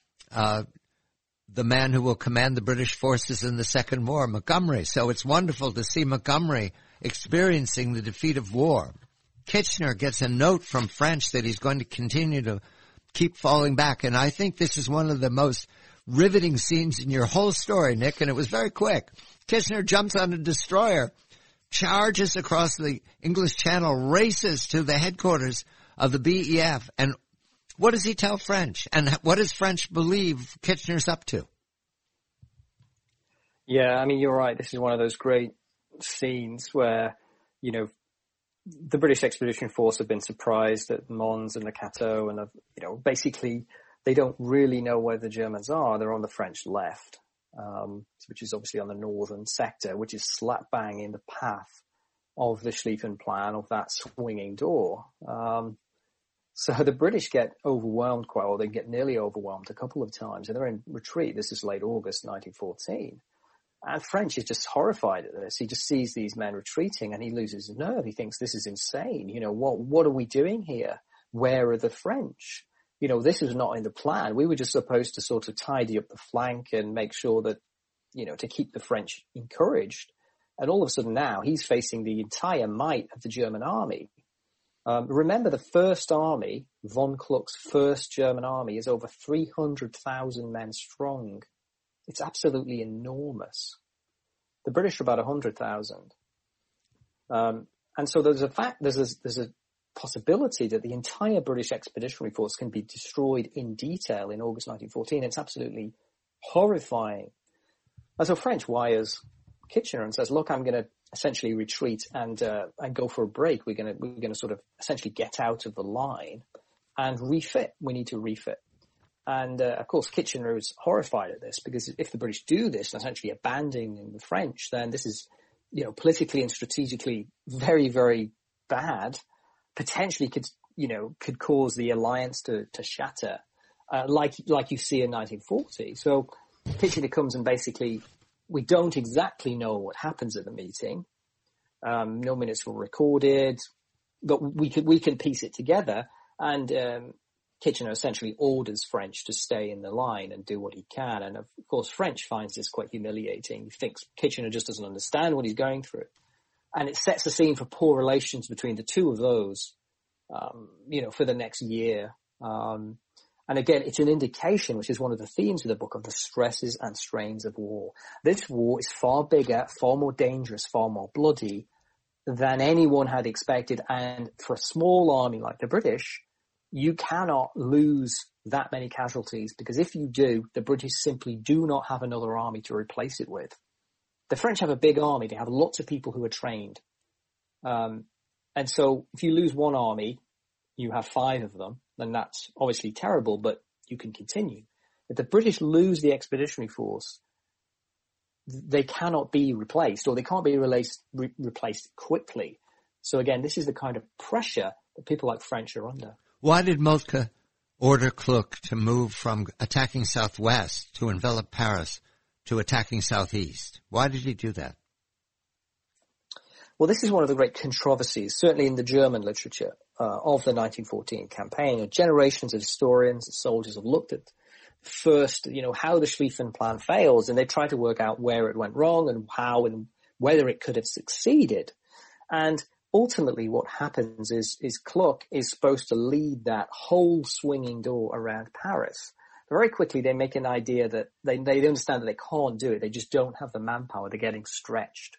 Speaker 2: the man who will command the British forces in the Second War, Montgomery. So it's wonderful to see Montgomery experiencing the defeat of war. Kitchener gets a note from French that he's going to continue to keep falling back. And I think this is one of the most riveting scenes in your whole story, Nick, and it was very quick. Kitchener jumps on a destroyer, charges across the English Channel, races to the headquarters of the BEF, and what does he tell French? And what does French believe Kitchener's up to?
Speaker 3: Yeah, I mean, you're right. This is one of those great scenes where, the British Expedition Force have been surprised at Mons and the Cateau, and, basically they don't really know where the Germans are. They're on the French left, which is obviously on the northern sector, which is slap bang in the path of the Schlieffen Plan, of that swinging door. So the British get overwhelmed they get nearly overwhelmed a couple of times, and they're in retreat. This is late August 1914. And French is just horrified at this. He just sees these men retreating and he loses his nerve. He thinks, this is insane. What are we doing here? Where are the French? This is not in the plan. We were just supposed to sort of tidy up the flank and make sure that, to keep the French encouraged. And all of a sudden now he's facing the entire might of the German army. Remember, the First Army, von Kluck's first German army, is over 300,000 men strong. It's absolutely enormous. The British are about 100,000. And so there's a possibility that the entire British Expeditionary Force can be destroyed in detail in August 1914. It's absolutely horrifying. And so French wires Kitchener and says, look, I'm going to essentially retreat and go for a break. We're going to sort of essentially get out of the line and refit. We need to refit. And, of course, Kitchener is horrified at this, because if the British do this and essentially abandoning the French, then this is, politically and strategically very, very bad. Potentially could cause the alliance to shatter, like you see in 1940. So Kitchener comes and basically, we don't exactly know what happens at the meeting. No minutes were recorded, but we can piece it together. And Kitchener essentially orders French to stay in the line and do what he can. And of course, French finds this quite humiliating. He thinks Kitchener just doesn't understand what he's going through. And it sets the scene for poor relations between the two of those, for the next year. And again, it's an indication, which is one of the themes of the book, of the stresses and strains of war. This war is far bigger, far more dangerous, far more bloody than anyone had expected. And for a small army like the British, you cannot lose that many casualties, because if you do, the British simply do not have another army to replace it with. The French have a big army. They have lots of people who are trained. And so if you lose one army, you have 5 of them, then that's obviously terrible, but you can continue. If the British lose the expeditionary force, they cannot be replaced, or they can't be replaced quickly. So again, this is the kind of pressure that people like French are under.
Speaker 2: Why did Moltke order Kluck to move from attacking southwest to envelop Paris to attacking southeast? Why did he do that?
Speaker 3: Well, this is one of the great controversies, certainly in the German literature, of the 1914 campaign. Generations of historians and soldiers have looked at first, how the Schlieffen Plan fails, and they try to work out where it went wrong and how and whether it could have succeeded. And ultimately what happens is Kluck is supposed to lead that whole swinging door around Paris. Very quickly they make an idea that they understand that they can't do it. They just don't have the manpower. They're getting stretched.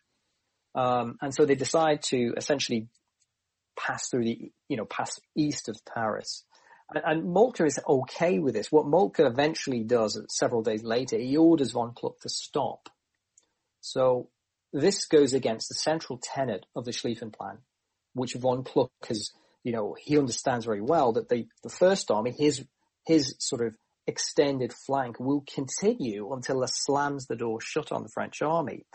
Speaker 3: And so they decide to essentially pass through pass east of Paris. And Moltke is okay with this. What Moltke eventually does several days later, he orders von Kluck to stop. So this goes against the central tenet of the Schlieffen Plan, which von Kluck has, he understands very well, that the First Army, his sort of extended flank, will continue until it slams the door shut on the French army.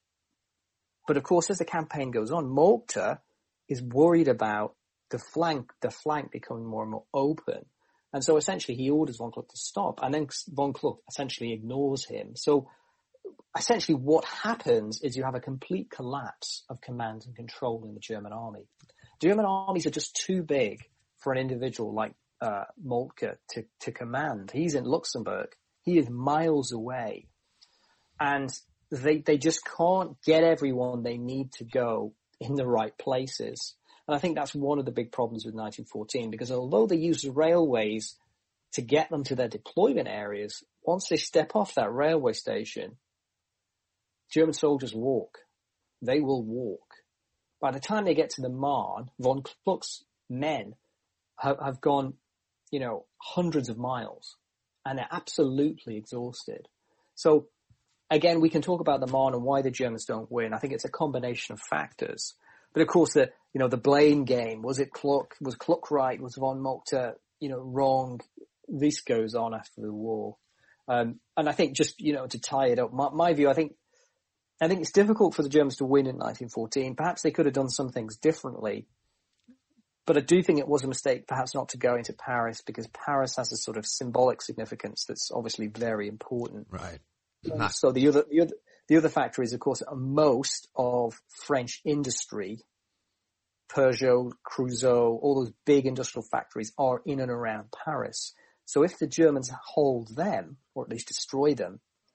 Speaker 3: But of course, as the campaign goes on, Moltke is worried about the flank becoming more and more open. And so essentially he orders von Kluck to stop, and then von Kluck essentially ignores him. So essentially what happens is you have a complete collapse of command and control in the German army. German armies are just too big for an individual like Moltke to command. He's in Luxembourg. He is miles away. And they just can't get everyone they need to go in the right places. And I think that's one of the big problems with 1914, because although they use the railways to get them to their deployment areas, once they step off that railway station, German soldiers walk. They will walk. By the time they get to the Marne, von Kluck's men have gone, hundreds of miles, and they're absolutely exhausted. So again, we can talk about the Marne and why the Germans don't win. I think it's a combination of factors. But of course, the blame game, was Kluck right? Was von Moltke, wrong? This goes on after the war. And I think just, to tie it up, my view, I think it's difficult for the Germans to win in 1914. Perhaps they could have done some things differently. But I do think it was a mistake perhaps not to go into Paris, because Paris has a sort of symbolic significance that's obviously very important.
Speaker 2: Right.
Speaker 3: So the other factor is, of course, most of French industry, Peugeot, Creusot, all those big industrial factories are in and around Paris. So if the Germans hold them, or at least destroy them,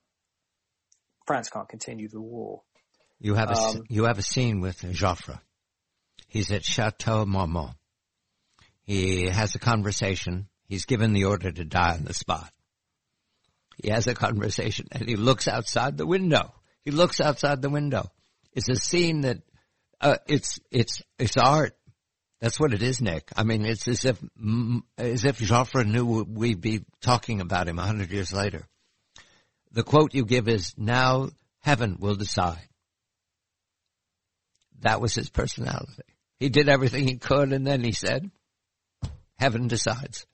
Speaker 3: France can't continue the war.
Speaker 2: You have a scene with Joffre. He's at Chateau Marmont. He has a conversation. He's given the order to die on the spot. He has a conversation, and he looks outside the window. It's a scene that it's art. That's what it is, Nick. I mean, it's as if Joffre knew we'd be talking about him 100 years later. The quote you give is, "Now heaven will decide." That was his personality. He did everything he could, and then he said, "Heaven decides."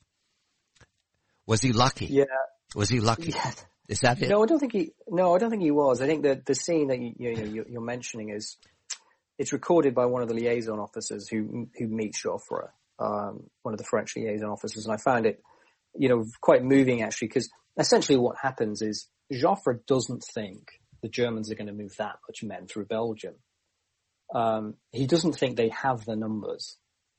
Speaker 2: Was he lucky?
Speaker 3: Yeah.
Speaker 2: Was he lucky?
Speaker 3: Yeah.
Speaker 2: Is that it?
Speaker 3: No, I don't think he was. I think that the scene that you're mentioning is, it's recorded by one of the liaison officers who meets Joffre, one of the French liaison officers, and I found it, quite moving actually, because essentially what happens is Joffre doesn't think the Germans are going to move that much men through Belgium. He doesn't think they have the numbers.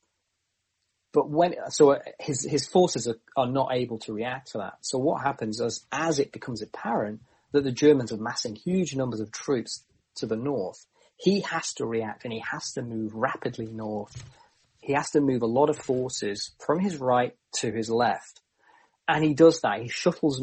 Speaker 3: But his forces are not able to react to that. So what happens as it becomes apparent that the Germans are massing huge numbers of troops to the north, he has to react, and he has to move rapidly north. He has to move a lot of forces from his right to his left. And he does that. He shuttles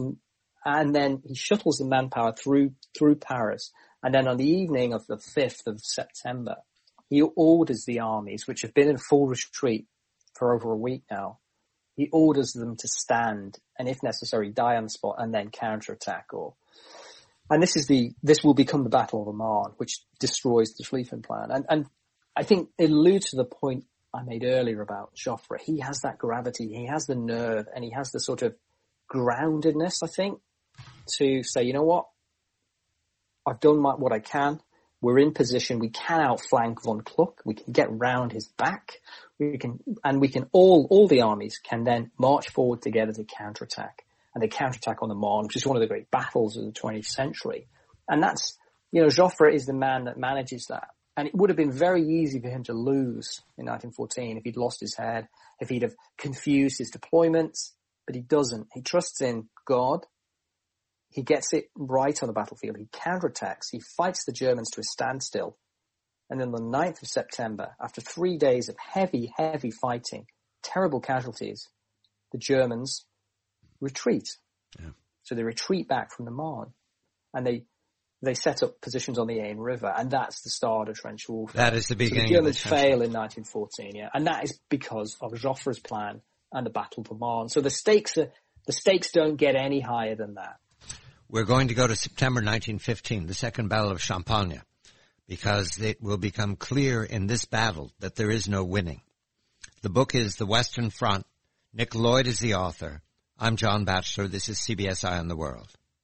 Speaker 3: the manpower through Paris. And then on the evening of the 5th of September, he orders the armies, which have been in full retreat for over a week now, he orders them to stand and, if necessary, die on the spot and then counterattack. And this will become the Battle of the Marne, which destroys the Schlieffen Plan. And I think it alludes to the point I made earlier about Joffre. He has that gravity, he has the nerve, and he has the sort of groundedness, I think, to say, you know what, I've done what I can. We're in position. We can outflank von Kluck. We can get round his back. All the armies can then march forward together to counterattack. And they counterattack on the Marne, which is one of the great battles of the 20th century. And that's, Joffre is the man that manages that. And it would have been very easy for him to lose in 1914 if he'd lost his head, if he'd have confused his deployments, but he doesn't. He trusts in God. He gets it right on the battlefield. He counterattacks. He fights the Germans to a standstill. And then the 9th of September, after 3 days of heavy, heavy fighting, terrible casualties, the Germans retreat. Yeah. So they retreat back from the Marne. And they set up positions on the Aisne River. And that's the start of trench warfare.
Speaker 2: That is the beginning.
Speaker 3: So the Germans fail in 1914, yeah. And that is because of Joffre's plan and the Battle of the Marne. So the stakes don't get any higher than that.
Speaker 2: We're going to go to September 1915, the Second Battle of Champagne, because it will become clear in this battle that there is no winning. The book is The Western Front. Nick Lloyd is the author. I'm John Batchelor. This is CBS Eye on the World.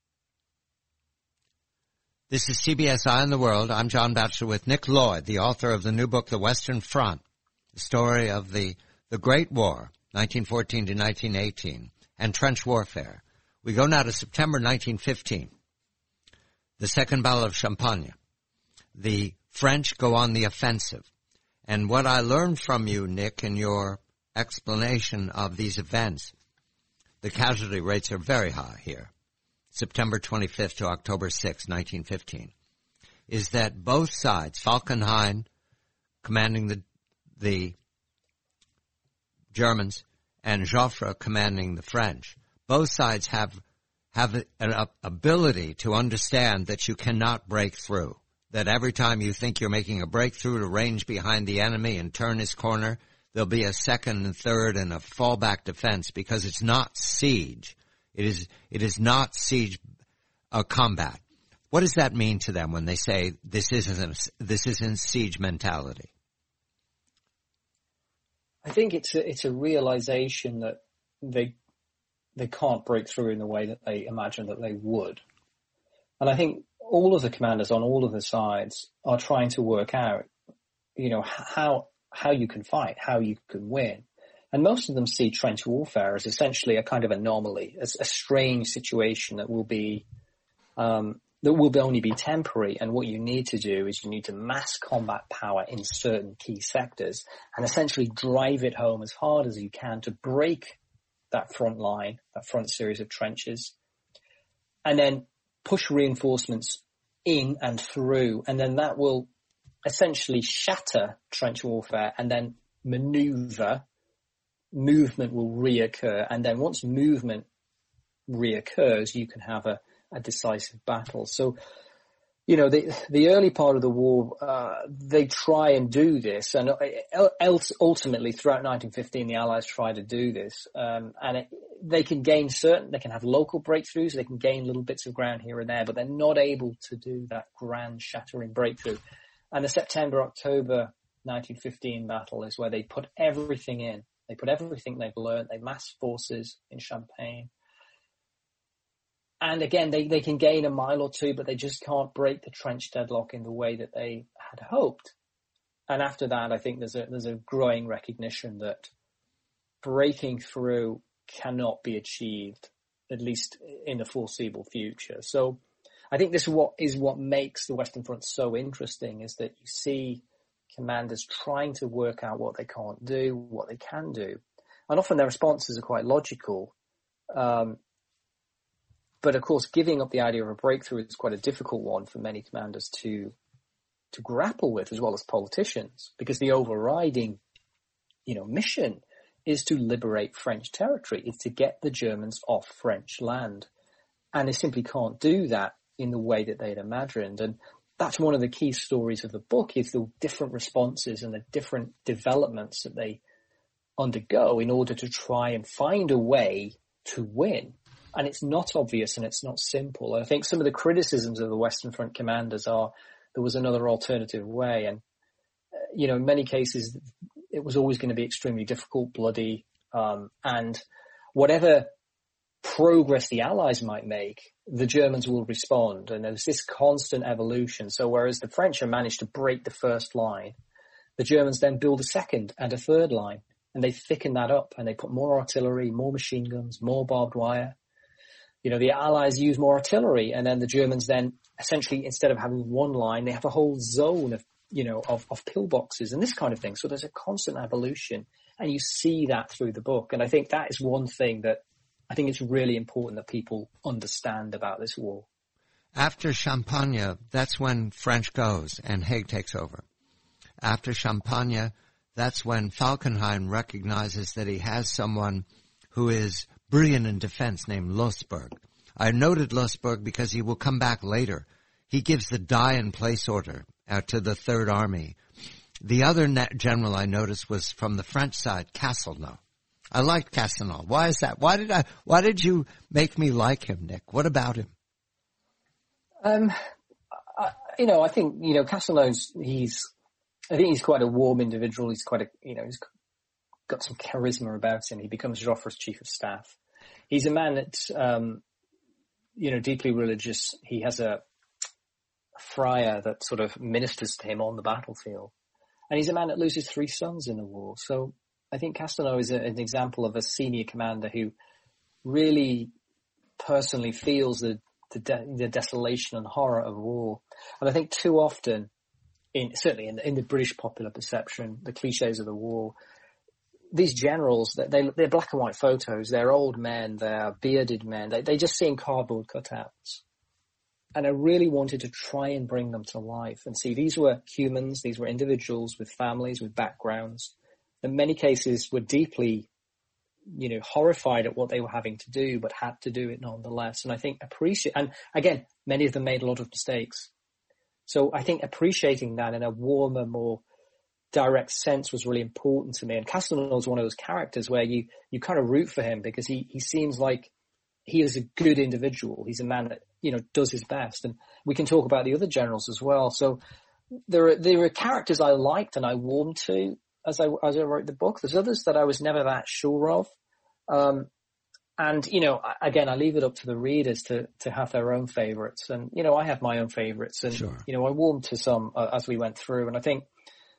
Speaker 2: This is CBS Eye on the World. I'm John Batchelor with Nick Lloyd, the author of the new book, The Western Front, the story of the Great War, 1914 to 1918, and trench warfare. We go now to September 1915, the Second Battle of Champagne. The French go on the offensive. And what I learned from you, Nick, in your explanation of these events, the casualty rates are very high here, September 25th to October 6th, 1915, is that both sides, Falkenhayn commanding the Germans and Joffre commanding the French, both sides have an ability to understand that you cannot break through, that every time you think you're making a breakthrough to range behind the enemy and turn his corner, there'll be a second and third and a fallback defense, because it's not siege. It is not siege combat. What does that mean to them when they say this isn't siege mentality?
Speaker 3: I think it's a realization that they can't break through in the way that they imagine that they would. And I think all of the commanders on all of the sides are trying to work out, how you can fight, how you can win. And most of them see trench warfare as essentially a kind of anomaly, as a strange situation that will only be temporary. And what you need to do is you need to mass combat power in certain key sectors and essentially drive it home as hard as you can to break that front line, that front series of trenches, and then push reinforcements in and through. And then that will essentially shatter trench warfare, and then movement will reoccur. And then once movement reoccurs, you can have a decisive battle. So the early part of the war, they try and do this, and ultimately throughout 1915, the Allies try to do this, and they can have local breakthroughs, they can gain little bits of ground here and there, but they're not able to do that grand shattering breakthrough. And the September-October 1915 battle is where they put everything in. They put everything they've learned. They mass forces in Champagne. And again, they can gain a mile or two, but they just can't break the trench deadlock in the way that they had hoped. And after that, I think there's a growing recognition that breaking through cannot be achieved, at least in the foreseeable future. So I think this is what makes the Western Front so interesting, is that you see commanders trying to work out what they can't do, what they can do. And often their responses are quite logical. But of course, giving up the idea of a breakthrough is quite a difficult one for many commanders to grapple with, as well as politicians, because the overriding, mission is to liberate French territory. It's to get the Germans off French land. And they simply can't do that in the way that they'd imagined. And that's one of the key stories of the book, is the different responses and the different developments that they undergo in order to try and find a way to win. And it's not obvious and it's not simple. And I think some of the criticisms of the Western Front commanders are there was another alternative way. And, in many cases, it was always going to be extremely difficult, bloody, and whatever progress the Allies might make, the Germans will respond. And there's this constant evolution. So whereas the French have managed to break the first line, the Germans then build a second and a third line. And they thicken that up and they put more artillery, more machine guns, more barbed wire. The Allies use more artillery, and then the Germans then essentially, instead of having one line, they have a whole zone of pillboxes and this kind of thing. So there's a constant evolution, and you see that through the book. And I think that is one thing that I think it's really important that people understand about this war.
Speaker 2: After Champagne, that's when French goes and Haig takes over. After Champagne, that's when Falkenhayn recognizes that he has someone who is brilliant in defense named Lossberg. I noted Lossberg because he will come back later. He gives the die-in-place order to the Third Army. The other general I noticed was from the French side, Castelnau. I liked Castelnau. Why is that? Why did you make me like him, Nick? What about him?
Speaker 3: I think, Castelnau's, I think he's quite a warm individual. He's quite he's got some charisma about him. He becomes Joffre's chief of staff. He's a man that's, deeply religious. He has a friar that sort of ministers to him on the battlefield. And he's a man that loses 3 sons in the war. So I think Castelnau is an example of a senior commander who really personally feels the desolation and horror of war. And I think too often, certainly in the British popular perception, the cliches of the war, these generals, they're black and white photos. They're old men. They're bearded men. They just seem cardboard cutouts. And I really wanted to try and bring them to life and see these were humans. These were individuals with families, with backgrounds. In many cases were deeply, horrified at what they were having to do, but had to do it nonetheless. And I think and again, many of them made a lot of mistakes. So I think appreciating that in a warmer, more direct sense was really important to me. And Castelnau is one of those characters where you kind of root for him because he seems like he is a good individual. He's a man that, does his best. And we can talk about the other generals as well. So there are characters I liked and I warmed to as I wrote the book. There's others that I was never that sure of. And, again, I leave it up to the readers to have their own favorites. And, I have my own favorites and,
Speaker 2: sure.
Speaker 3: I warmed to some as we went through. And I think,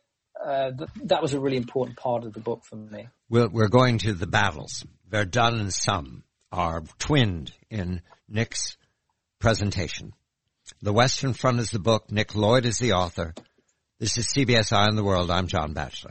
Speaker 3: that was a really important part of the book for me.
Speaker 2: We're going to the battles. Verdun and Somme are twinned in Nick's presentation. The Western Front is the book. Nick Lloyd is the author. This is CBS Eye on the World. I'm John Batchelor.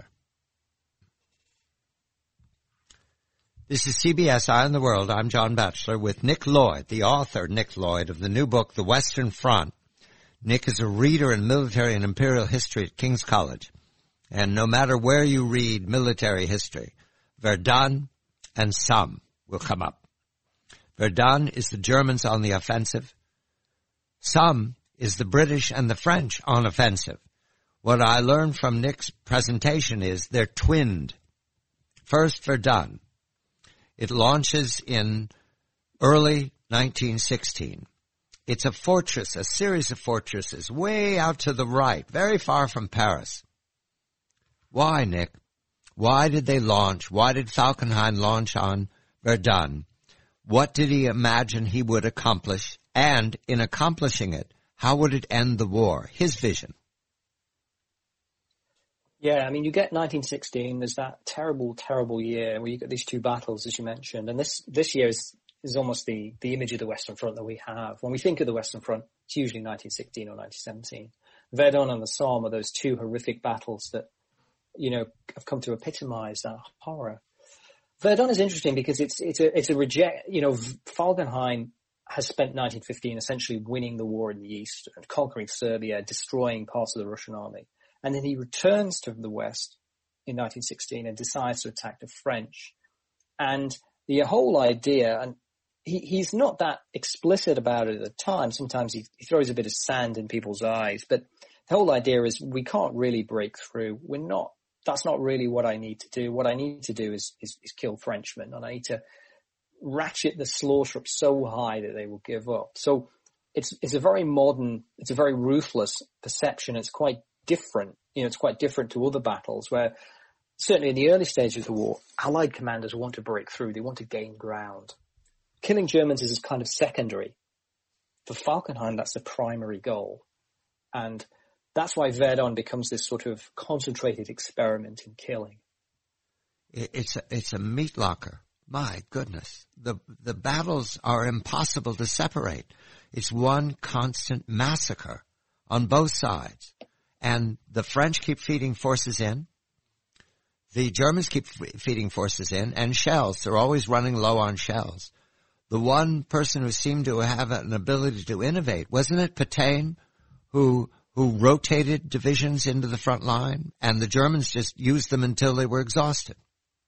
Speaker 2: This is CBS Eye on the World. I'm John Batchelor with Nick Lloyd, the author, Nick Lloyd, of the new book, The Western Front. Nick is a reader in military and imperial history at King's College. And no matter where you read military history, Verdun and Somme will come up. Verdun is the Germans on the offensive. Somme is the British and the French on offensive. What I learned from Nick's presentation is they're twinned. First, Verdun. It launches in early 1916. It's a fortress, a series of fortresses, way out to the right, very far from Paris. Why, Nick? Why did they launch? Why did Falkenhayn launch on Verdun? What did he imagine he would accomplish? And in accomplishing it, how would it end the war? His vision.
Speaker 3: Yeah, I mean, you get 1916, there's that terrible, terrible year where you get these two battles, as you mentioned. And this year is almost the image of the Western Front that we have. When we think of the Western Front, it's usually 1916 or 1917. Verdun and the Somme are those two horrific battles that, you know, have come to epitomize that horror. Verdun is interesting because it's a reject, you know, Falkenhayn has spent 1915 essentially winning the war in the East and conquering Serbia, destroying parts of the Russian army. And then he returns to the West in 1916 and decides to attack the French. And the whole idea, and he's not that explicit about it at the time. Sometimes he throws a bit of sand in people's eyes. But the whole idea is we can't really break through. That's not really what I need to do. What I need to do is kill Frenchmen. And I need to ratchet the slaughter up so high that they will give up. So it's a very modern, it's a very ruthless perception. It's quite different. You know, it's quite different to other battles where certainly in the early stages of the war, Allied commanders want to break through. They want to gain ground. Killing Germans is kind of secondary. For Falkenhayn, that's the primary goal. And that's why Verdun becomes this sort of concentrated experiment in killing.
Speaker 2: It's a meat locker. My goodness. The battles are impossible to separate. It's one constant massacre on both sides. And the French keep feeding forces in. The Germans keep feeding forces in, and shells. They're always running low on shells. The one person who seemed to have an ability to innovate, wasn't it Pétain, who rotated divisions into the front line, and the Germans just used them until they were exhausted?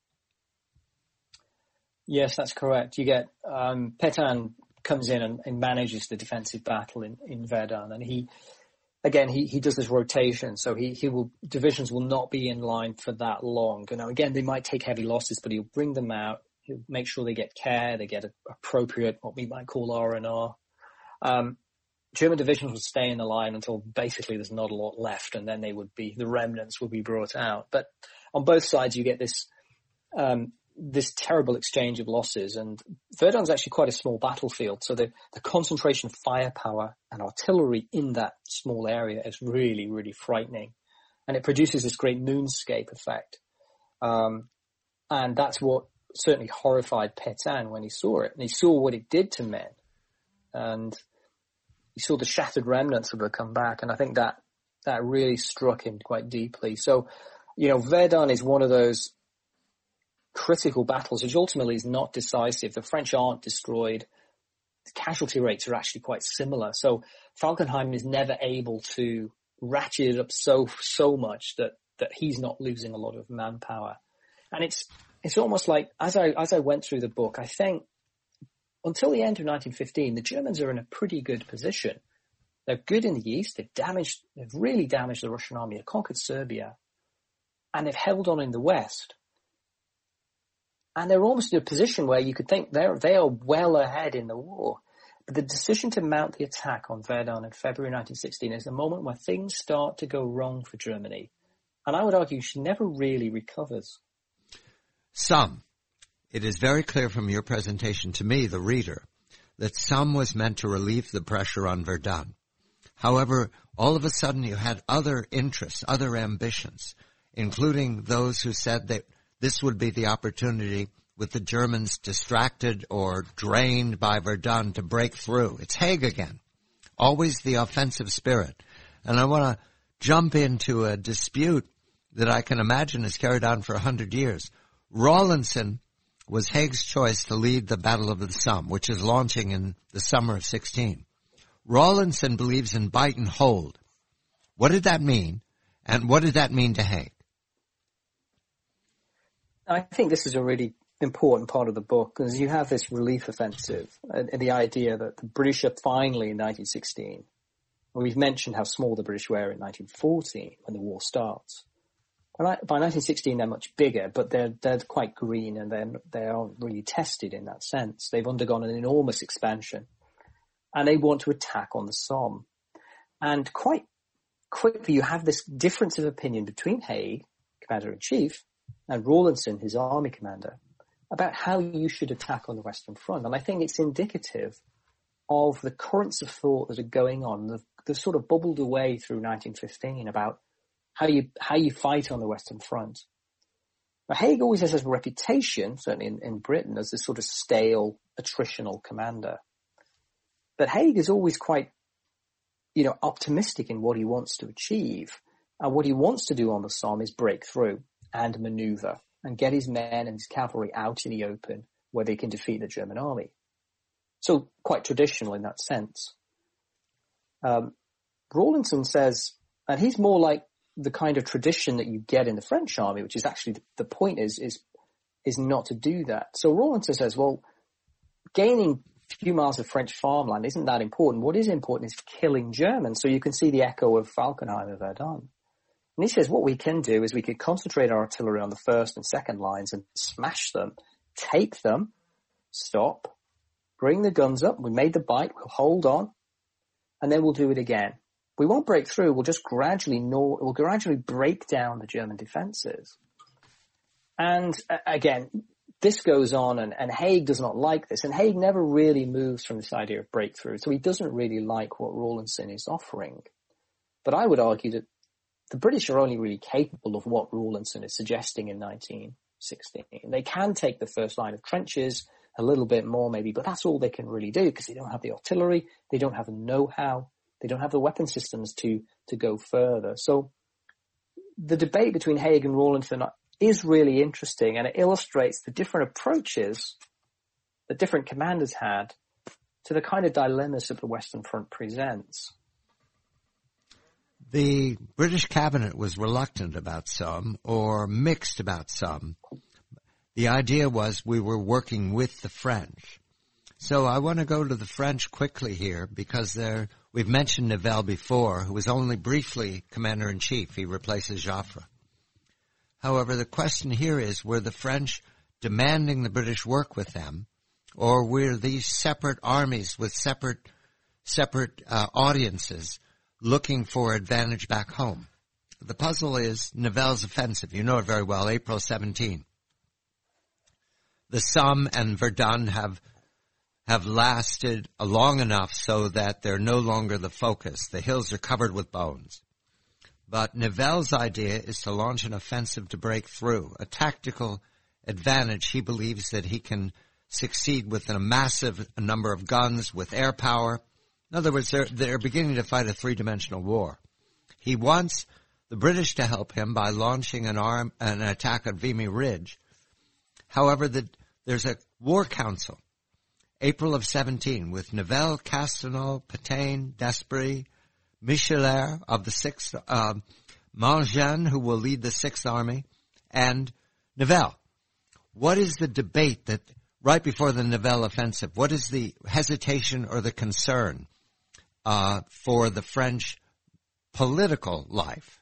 Speaker 3: Yes, that's correct. You get Pétain comes in and manages the defensive battle in Verdun, and he does this rotation, so divisions will not be in line for that long. You know, again, they might take heavy losses, but he'll bring them out. He'll make sure they get care, they get appropriate, what we might call R&R. German divisions would stay in the line until basically there's not a lot left, and then the remnants would be brought out. But on both sides, you get this terrible exchange of losses, and Verdun's actually quite a small battlefield, so the concentration of firepower and artillery in that small area is really, really frightening, and it produces this great moonscape effect. And that's what certainly horrified Pétain when he saw it, and he saw what it did to men, and he saw the shattered remnants of it come back, and I think that really struck him quite deeply. So, you know, Verdun is one of those critical battles, which ultimately is not decisive. The French aren't destroyed. The casualty rates are actually quite similar. So Falkenhayn is never able to ratchet it up so much that he's not losing a lot of manpower. And it's almost like, as I went through the book, I think until the end of 1915, the Germans are in a pretty good position. They're good in the east. They've really damaged the Russian army. They've conquered Serbia, and they've held on in the west. And they're almost in a position where you could think they are well ahead in the war. But the decision to mount the attack on Verdun in February 1916 is the moment where things start to go wrong for Germany. And I would argue she never really recovers.
Speaker 2: It is very clear from your presentation to me, the reader, that Somme was meant to relieve the pressure on Verdun. However, all of a sudden you had other interests, other ambitions, including those who said that this would be the opportunity, with the Germans distracted or drained by Verdun, to break through. It's Haig again. Always the offensive spirit. And I want to jump into a dispute that I can imagine is carried on for 100 years. Rawlinson was Haig's choice to lead the Battle of the Somme, which is launching in the summer of 16. Rawlinson believes in bite and hold. What did that mean? And what did that mean to Haig?
Speaker 3: I think this is a really important part of the book, because you have this relief offensive and the idea that the British are finally in 1916, we've mentioned how small the British were in 1914 when the war starts. By 1916, they're much bigger, but they're quite green, and they aren't really tested in that sense. They've undergone an enormous expansion, and they want to attack on the Somme. And quite quickly, you have this difference of opinion between Haig, Commander-in-Chief, and Rawlinson, his army commander, about how you should attack on the Western Front. And I think it's indicative of the currents of thought that are going on, the sort of bubbled away through 1915 about how you fight on the Western Front. Now, Haig always has a reputation, certainly in Britain, as this sort of stale, attritional commander. But Haig is always quite, optimistic in what he wants to achieve. And what he wants to do on the Somme is break through and maneuver and get his men and his cavalry out in the open where they can defeat the German army. So quite traditional in that sense. Rawlinson says, and he's more like the kind of tradition that you get in the French army, which is actually the point is not to do that. So Rawlinson says, well, gaining a few miles of French farmland isn't that important. What is important is killing Germans. So you can see the echo of Falkenhayn and Verdun. And he says what we can do is we can concentrate our artillery on the first and second lines and smash them, take them, stop, bring the guns up. We made the bite. We'll hold on, and then we'll do it again. We won't break through. We'll just gradually break down the German defenses. And again, this goes on, and Haig does not like this. And Haig never really moves from this idea of breakthrough. So he doesn't really like what Rawlinson is offering. But I would argue that the British are only really capable of what Rawlinson is suggesting in 1916. They can take the first line of trenches, a little bit more maybe, but that's all they can really do because they don't have the artillery, they don't have the know-how, they don't have the weapon systems to go further. So the debate between Haig and Rawlinson is really interesting, and it illustrates the different approaches that different commanders had to the kind of dilemmas that the Western Front presents.
Speaker 2: The British cabinet was reluctant about some, or mixed about some. The idea was we were working with the French. So I want to go to the French quickly here because we've mentioned Nivelle before, who was only briefly commander-in-chief. He replaces Joffre. However, the question here is, were the French demanding the British work with them, or were these separate armies with separate audiences looking for advantage back home? The puzzle is Nivelle's offensive. You know it very well, April 17. The Somme and Verdun have lasted long enough so that they're no longer the focus. The hills are covered with bones. But Nivelle's idea is to launch an offensive to break through. A tactical advantage, he believes that he can succeed with a massive number of guns, with air power. In other words, they're beginning to fight a three-dimensional war. He wants the British to help him by launching an attack on Vimy Ridge. However, there's a war council, April of 17, with Nivelle, Castelnau, Pétain, d'Esprit, Michelet of the 6th, Mangin, who will lead the 6th Army, and Nivelle. What is the debate that right before the Nivelle offensive, what is the hesitation or the concern for the French political life?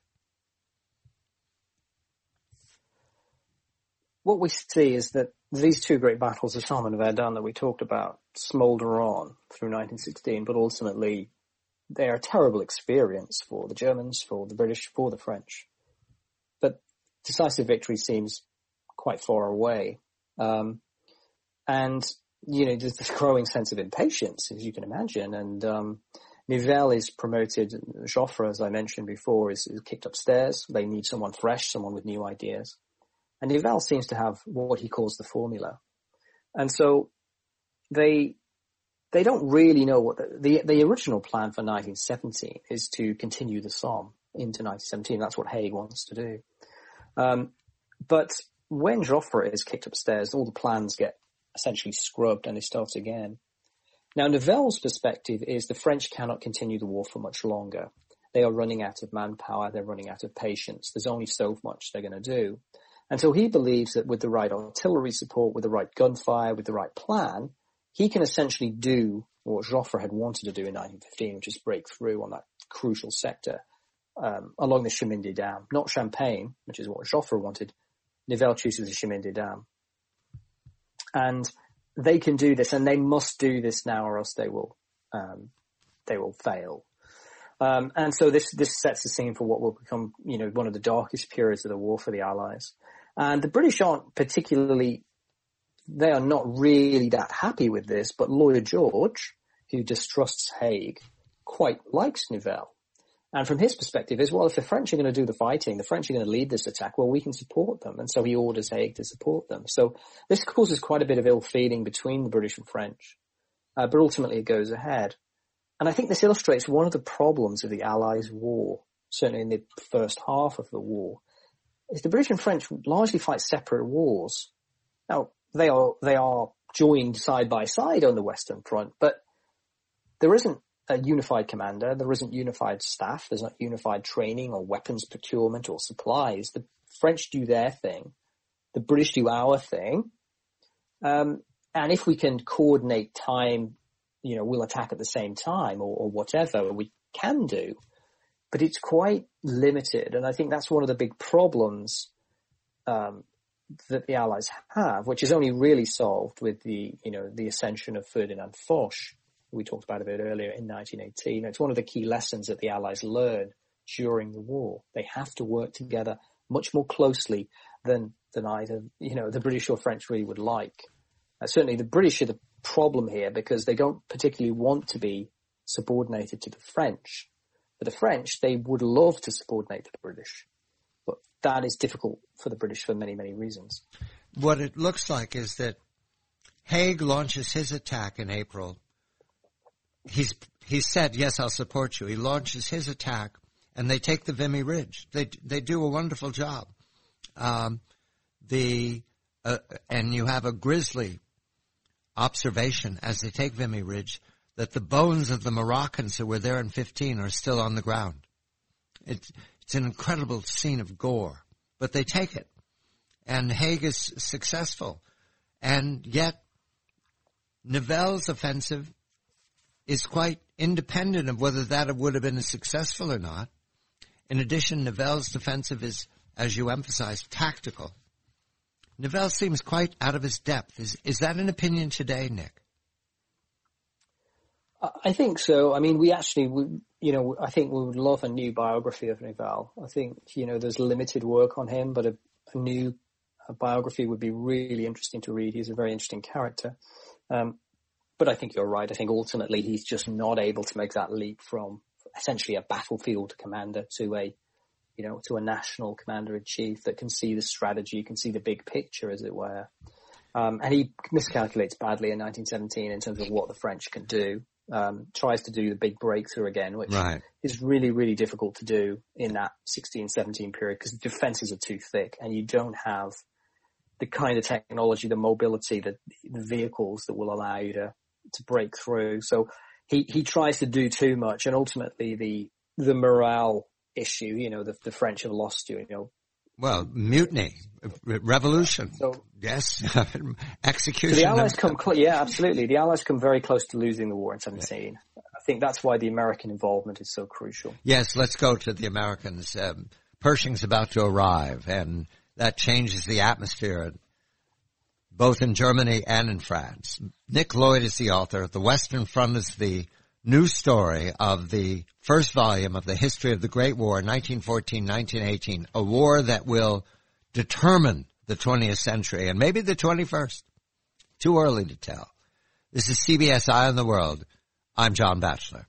Speaker 3: What we see is that these two great battles of Somme and Verdun that we talked about smolder on through 1916, but ultimately they are a terrible experience for the Germans, for the British, for the French. But decisive victory seems quite far away. And, there's this growing sense of impatience, as you can imagine. And Nivelle is promoted. Joffre, as I mentioned before, is kicked upstairs. They need someone fresh, someone with new ideas. And Nivelle seems to have what he calls the formula. And so they don't really know what the original plan for 1917 is to continue the Somme into 1917. That's what Haig wants to do. But when Joffre is kicked upstairs, all the plans get essentially scrubbed and they start again. Now, Nivelle's perspective is the French cannot continue the war for much longer. They are running out of manpower. They're running out of patience. There's only so much they're going to do. And so he believes that with the right artillery support, with the right gunfire, with the right plan, he can essentially do what Joffre had wanted to do in 1915, which is break through on that crucial sector along the Chamindi Dam, not Champagne, which is what Joffre wanted. Nivelle chooses the Chamindi Dam. And they can do this, and they must do this now, or else they will fail. And so this sets the scene for what will become, one of the darkest periods of the war for the Allies. And the British aren't particularly, they are not really that happy with this, but Lloyd George, who distrusts Haig, quite likes Nivelle. And from his perspective is, well, if the French are going to do the fighting, the French are going to lead this attack, well, we can support them. And so he orders Haig to support them. So this causes quite a bit of ill feeling between the British and French. But ultimately it goes ahead. And I think this illustrates one of the problems of the Allies' war, certainly in the first half of the war, is the British and French largely fight separate wars. Now, they are joined side by side on the Western Front, but there isn't a unified commander, there isn't unified staff, there's not unified training or weapons procurement or supplies. The French do their thing, the British do our thing, and if we can coordinate time, we'll attack at the same time or whatever we can do, but it's quite limited. And I think that's one of the big problems that the Allies have, which is only really solved with the ascension of Ferdinand Foch. We talked about a bit earlier in 1918. It's one of the key lessons that the Allies learned during the war. They have to work together much more closely than either, the British or French really would like. Certainly the British are the problem here because they don't particularly want to be subordinated to the French. But the French, they would love to subordinate the British. But that is difficult for the British for many, many reasons.
Speaker 2: What it looks like is that Haig launches his attack in April. He said, yes, I'll support you. He launches his attack, and they take the Vimy Ridge. They do a wonderful job. And you have a grisly observation as they take Vimy Ridge that the bones of the Moroccans who were there in 15 are still on the ground. It's an incredible scene of gore, but they take it. And Haig is successful. And yet Nivelle's offensive is quite independent of whether that would have been successful or not. In addition, Nivelle's defensive is, as you emphasized, tactical. Nivelle seems quite out of his depth. Is that an opinion today, Nick?
Speaker 3: I think so. I mean, I think we would love a new biography of Nivelle. I think, there's limited work on him, but a new biography would be really interesting to read. He's a very interesting character. But I think you're right. I think ultimately he's just not able to make that leap from essentially a battlefield commander to a national commander-in-chief that can see the strategy, can see the big picture, as it were. And he miscalculates badly in 1917 in terms of what the French can do. Tries to do the big breakthrough again, which is really, really difficult to do in that 16-17 period because the defenses are too thick and you don't have the kind of technology, the mobility, the vehicles that will allow you to break through. So he tries to do too much, and ultimately the morale issue, the French have lost you,
Speaker 2: Well, mutiny, revolution.
Speaker 3: So,
Speaker 2: yes, execution.
Speaker 3: So the Allies absolutely. The Allies come very close to losing the war in 17. I think that's why the American involvement is so crucial.
Speaker 2: Yes, let's go to the Americans. Pershing's about to arrive, and that changes the atmosphere, both in Germany and in France. Nick Lloyd is the author. The Western Front is the new story of the first volume of the history of the Great War, 1914-1918, a war that will determine the 20th century and maybe the 21st. Too early to tell. This is CBS Eye on the World. I'm John Batchelor.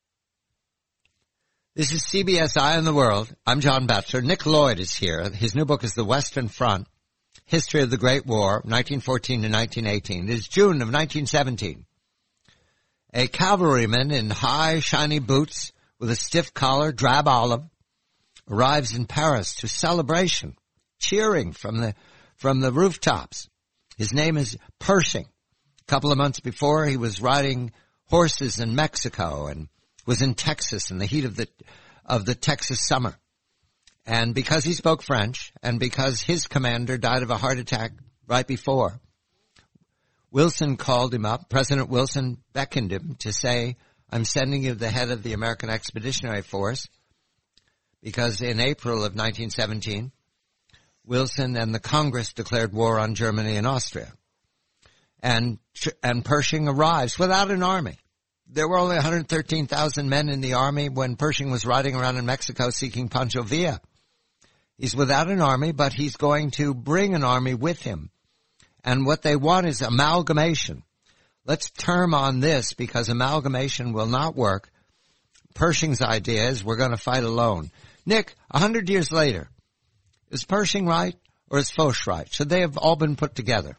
Speaker 2: This is CBS Eye on the World. I'm John Batchelor. Nick Lloyd is here. His new book is The Western Front, History of the Great War, 1914 to 1918. It is June of 1917. A cavalryman in high, shiny boots with a stiff collar, drab olive, arrives in Paris to celebration, cheering from the rooftops. His name is Pershing. A couple of months before, he was riding horses in Mexico and was in Texas in the heat of the Texas summer. And because he spoke French, and because his commander died of a heart attack right before, Wilson called him up. President Wilson beckoned him to say, I'm sending you the head of the American Expeditionary Force because in April of 1917, Wilson and the Congress declared war on Germany and Austria. And Pershing arrives without an army. There were only 113,000 men in the army when Pershing was riding around in Mexico seeking Pancho Villa. He's without an army, but he's going to bring an army with him. And what they want is amalgamation. Let's term on this because amalgamation will not work. Pershing's idea is we're going to fight alone. Nick, 100 years later, is Pershing right or is Foch right? Should they have all been put together?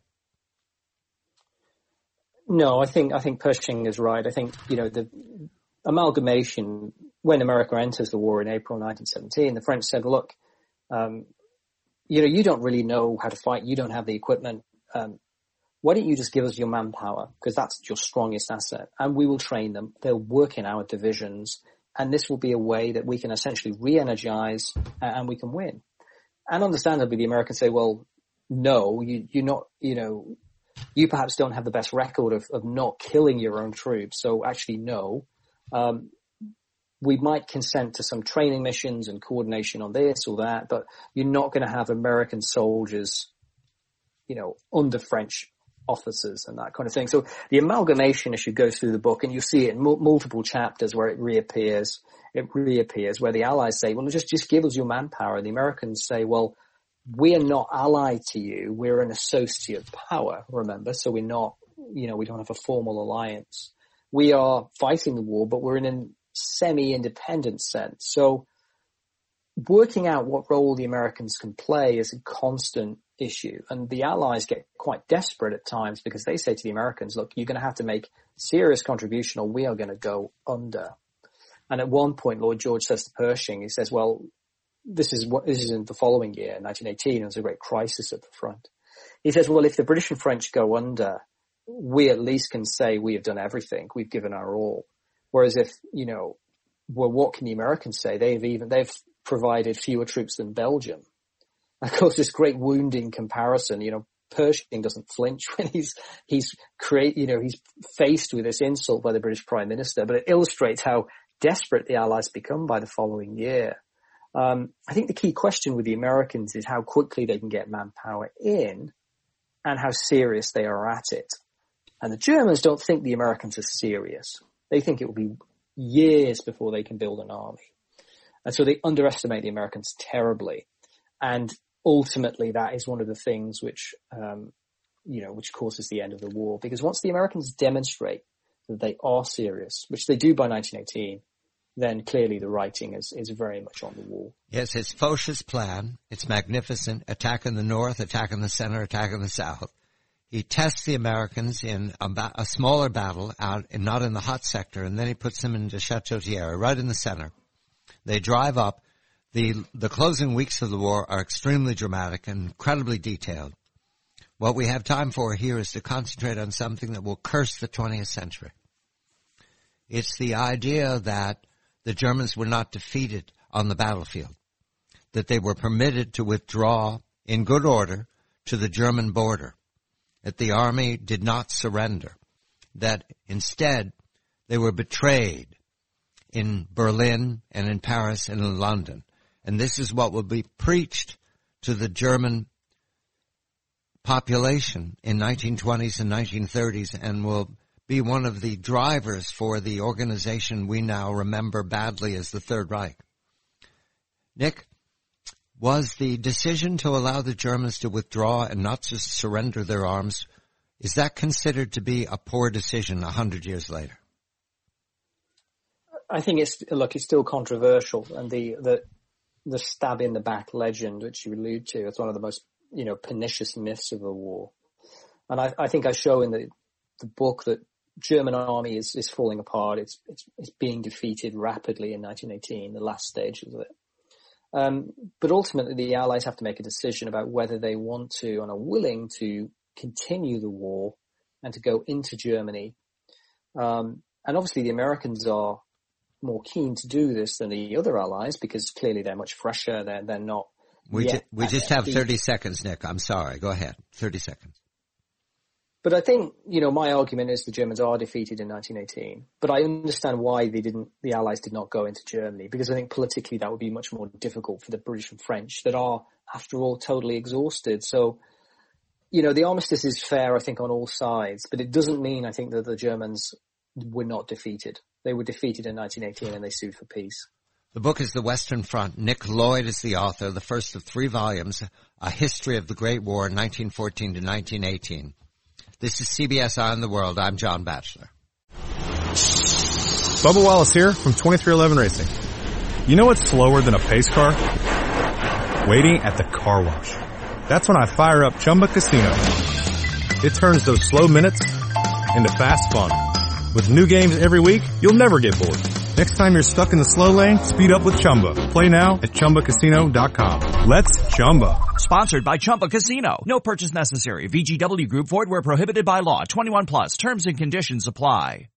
Speaker 3: No, I think Pershing is right. I think, the amalgamation, when America enters the war in April 1917, the French said, look, you don't really know how to fight. You don't have the equipment. Why don't you just give us your manpower? Because that's your strongest asset. And we will train them. They'll work in our divisions. And this will be a way that we can essentially re-energize and we can win. And understandably, the Americans say, well, no, you're not, you perhaps don't have the best record of not killing your own troops. So actually, no. We might consent to some training missions and coordination on this or that, but you're not going to have American soldiers, under French officers and that kind of thing. So the amalgamation issue goes through the book, and you see it in multiple chapters where it reappears. It reappears where the Allies say, well, just give us your manpower. And the Americans say, well, we are not allied to you. We're an associate power, remember? So we're not, we don't have a formal alliance. We are fighting the war, but we're in a semi-independent sense. So working out what role the Americans can play is a constant issue. And the Allies get quite desperate at times because they say to the Americans, look, you're going to have to make serious contribution or we are going to go under. And at one point, Lloyd George says to Pershing, he says, well, this is in the following year, 1918, there's a great crisis at the front. He says, well, if the British and French go under, we at least can say we have done everything. We've given our all. Whereas if, well, what can the Americans say? They've provided fewer troops than Belgium. Of course, this great wounding comparison, Pershing doesn't flinch when he's faced with this insult by the British Prime Minister, but it illustrates how desperate the Allies become by the following year. I think the key question with the Americans is how quickly they can get manpower in and how serious they are at it. And the Germans don't think the Americans are serious. They think it will be years before they can build an army. And so they underestimate the Americans terribly. And ultimately that is one of the things which causes the end of the war. Because once the Americans demonstrate that they are serious, which they do by 1918, then clearly the writing is very much on the wall.
Speaker 2: Yes, it's Foch's plan. It's magnificent. Attack in the north, attack in the center, attack in the south. He tests the Americans in a smaller battle out, and not in the hot sector, and then he puts them into Chateau Thierry, right in the center. They drive up. The closing weeks of the war are extremely dramatic and incredibly detailed. What we have time for here is to concentrate on something that will curse the 20th century. It's the idea that the Germans were not defeated on the battlefield, that they were permitted to withdraw in good order to the German border, that the army did not surrender, that instead they were betrayed in Berlin and in Paris and in London. And this is what will be preached to the German population in 1920s and 1930s and will be one of the drivers for the organization we now remember badly as the Third Reich. Nick, was the decision to allow the Germans to withdraw and not just surrender their arms, is that considered to be a poor decision 100 years later?
Speaker 3: I think it's still controversial, and the stab in the back legend, which you allude to, it's one of the most, pernicious myths of the war. And I think I show in the book that German army is falling apart. It's being defeated rapidly in 1918, the last stages of it. But ultimately the Allies have to make a decision about whether they want to and are willing to continue the war and to go into Germany. And obviously the Americans are more keen to do this than the other Allies because clearly they're much fresher. They're not.
Speaker 2: We just have 30 seconds, Nick. I'm sorry. Go ahead. 30 seconds.
Speaker 3: But I think, my argument is the Germans are defeated in 1918, but I understand why the Allies did not go into Germany, because I think politically that would be much more difficult for the British and French that are, after all, totally exhausted. So, the armistice is fair, I think, on all sides, but it doesn't mean, I think, that the Germans were not defeated. They were defeated in 1918 and they sued for peace.
Speaker 2: The book is The Western Front. Nick Lloyd is the author, the first of 3 volumes, A History of the Great War, 1914 to 1918. This is CBS Eye on the World. I'm John Batchelor.
Speaker 4: Bubba Wallace here from 2311 Racing. You know what's slower than a pace car? Waiting at the car wash. That's when I fire up Chumba Casino. It turns those slow minutes into fast fun. With new games every week, you'll never get bored. Next time you're stuck in the slow lane, speed up with Chumba. Play now at ChumbaCasino.com. Let's Chumba.
Speaker 5: Sponsored by Chumba Casino. No purchase necessary. VGW Group. Void where prohibited by law. 21 plus. Terms and conditions apply.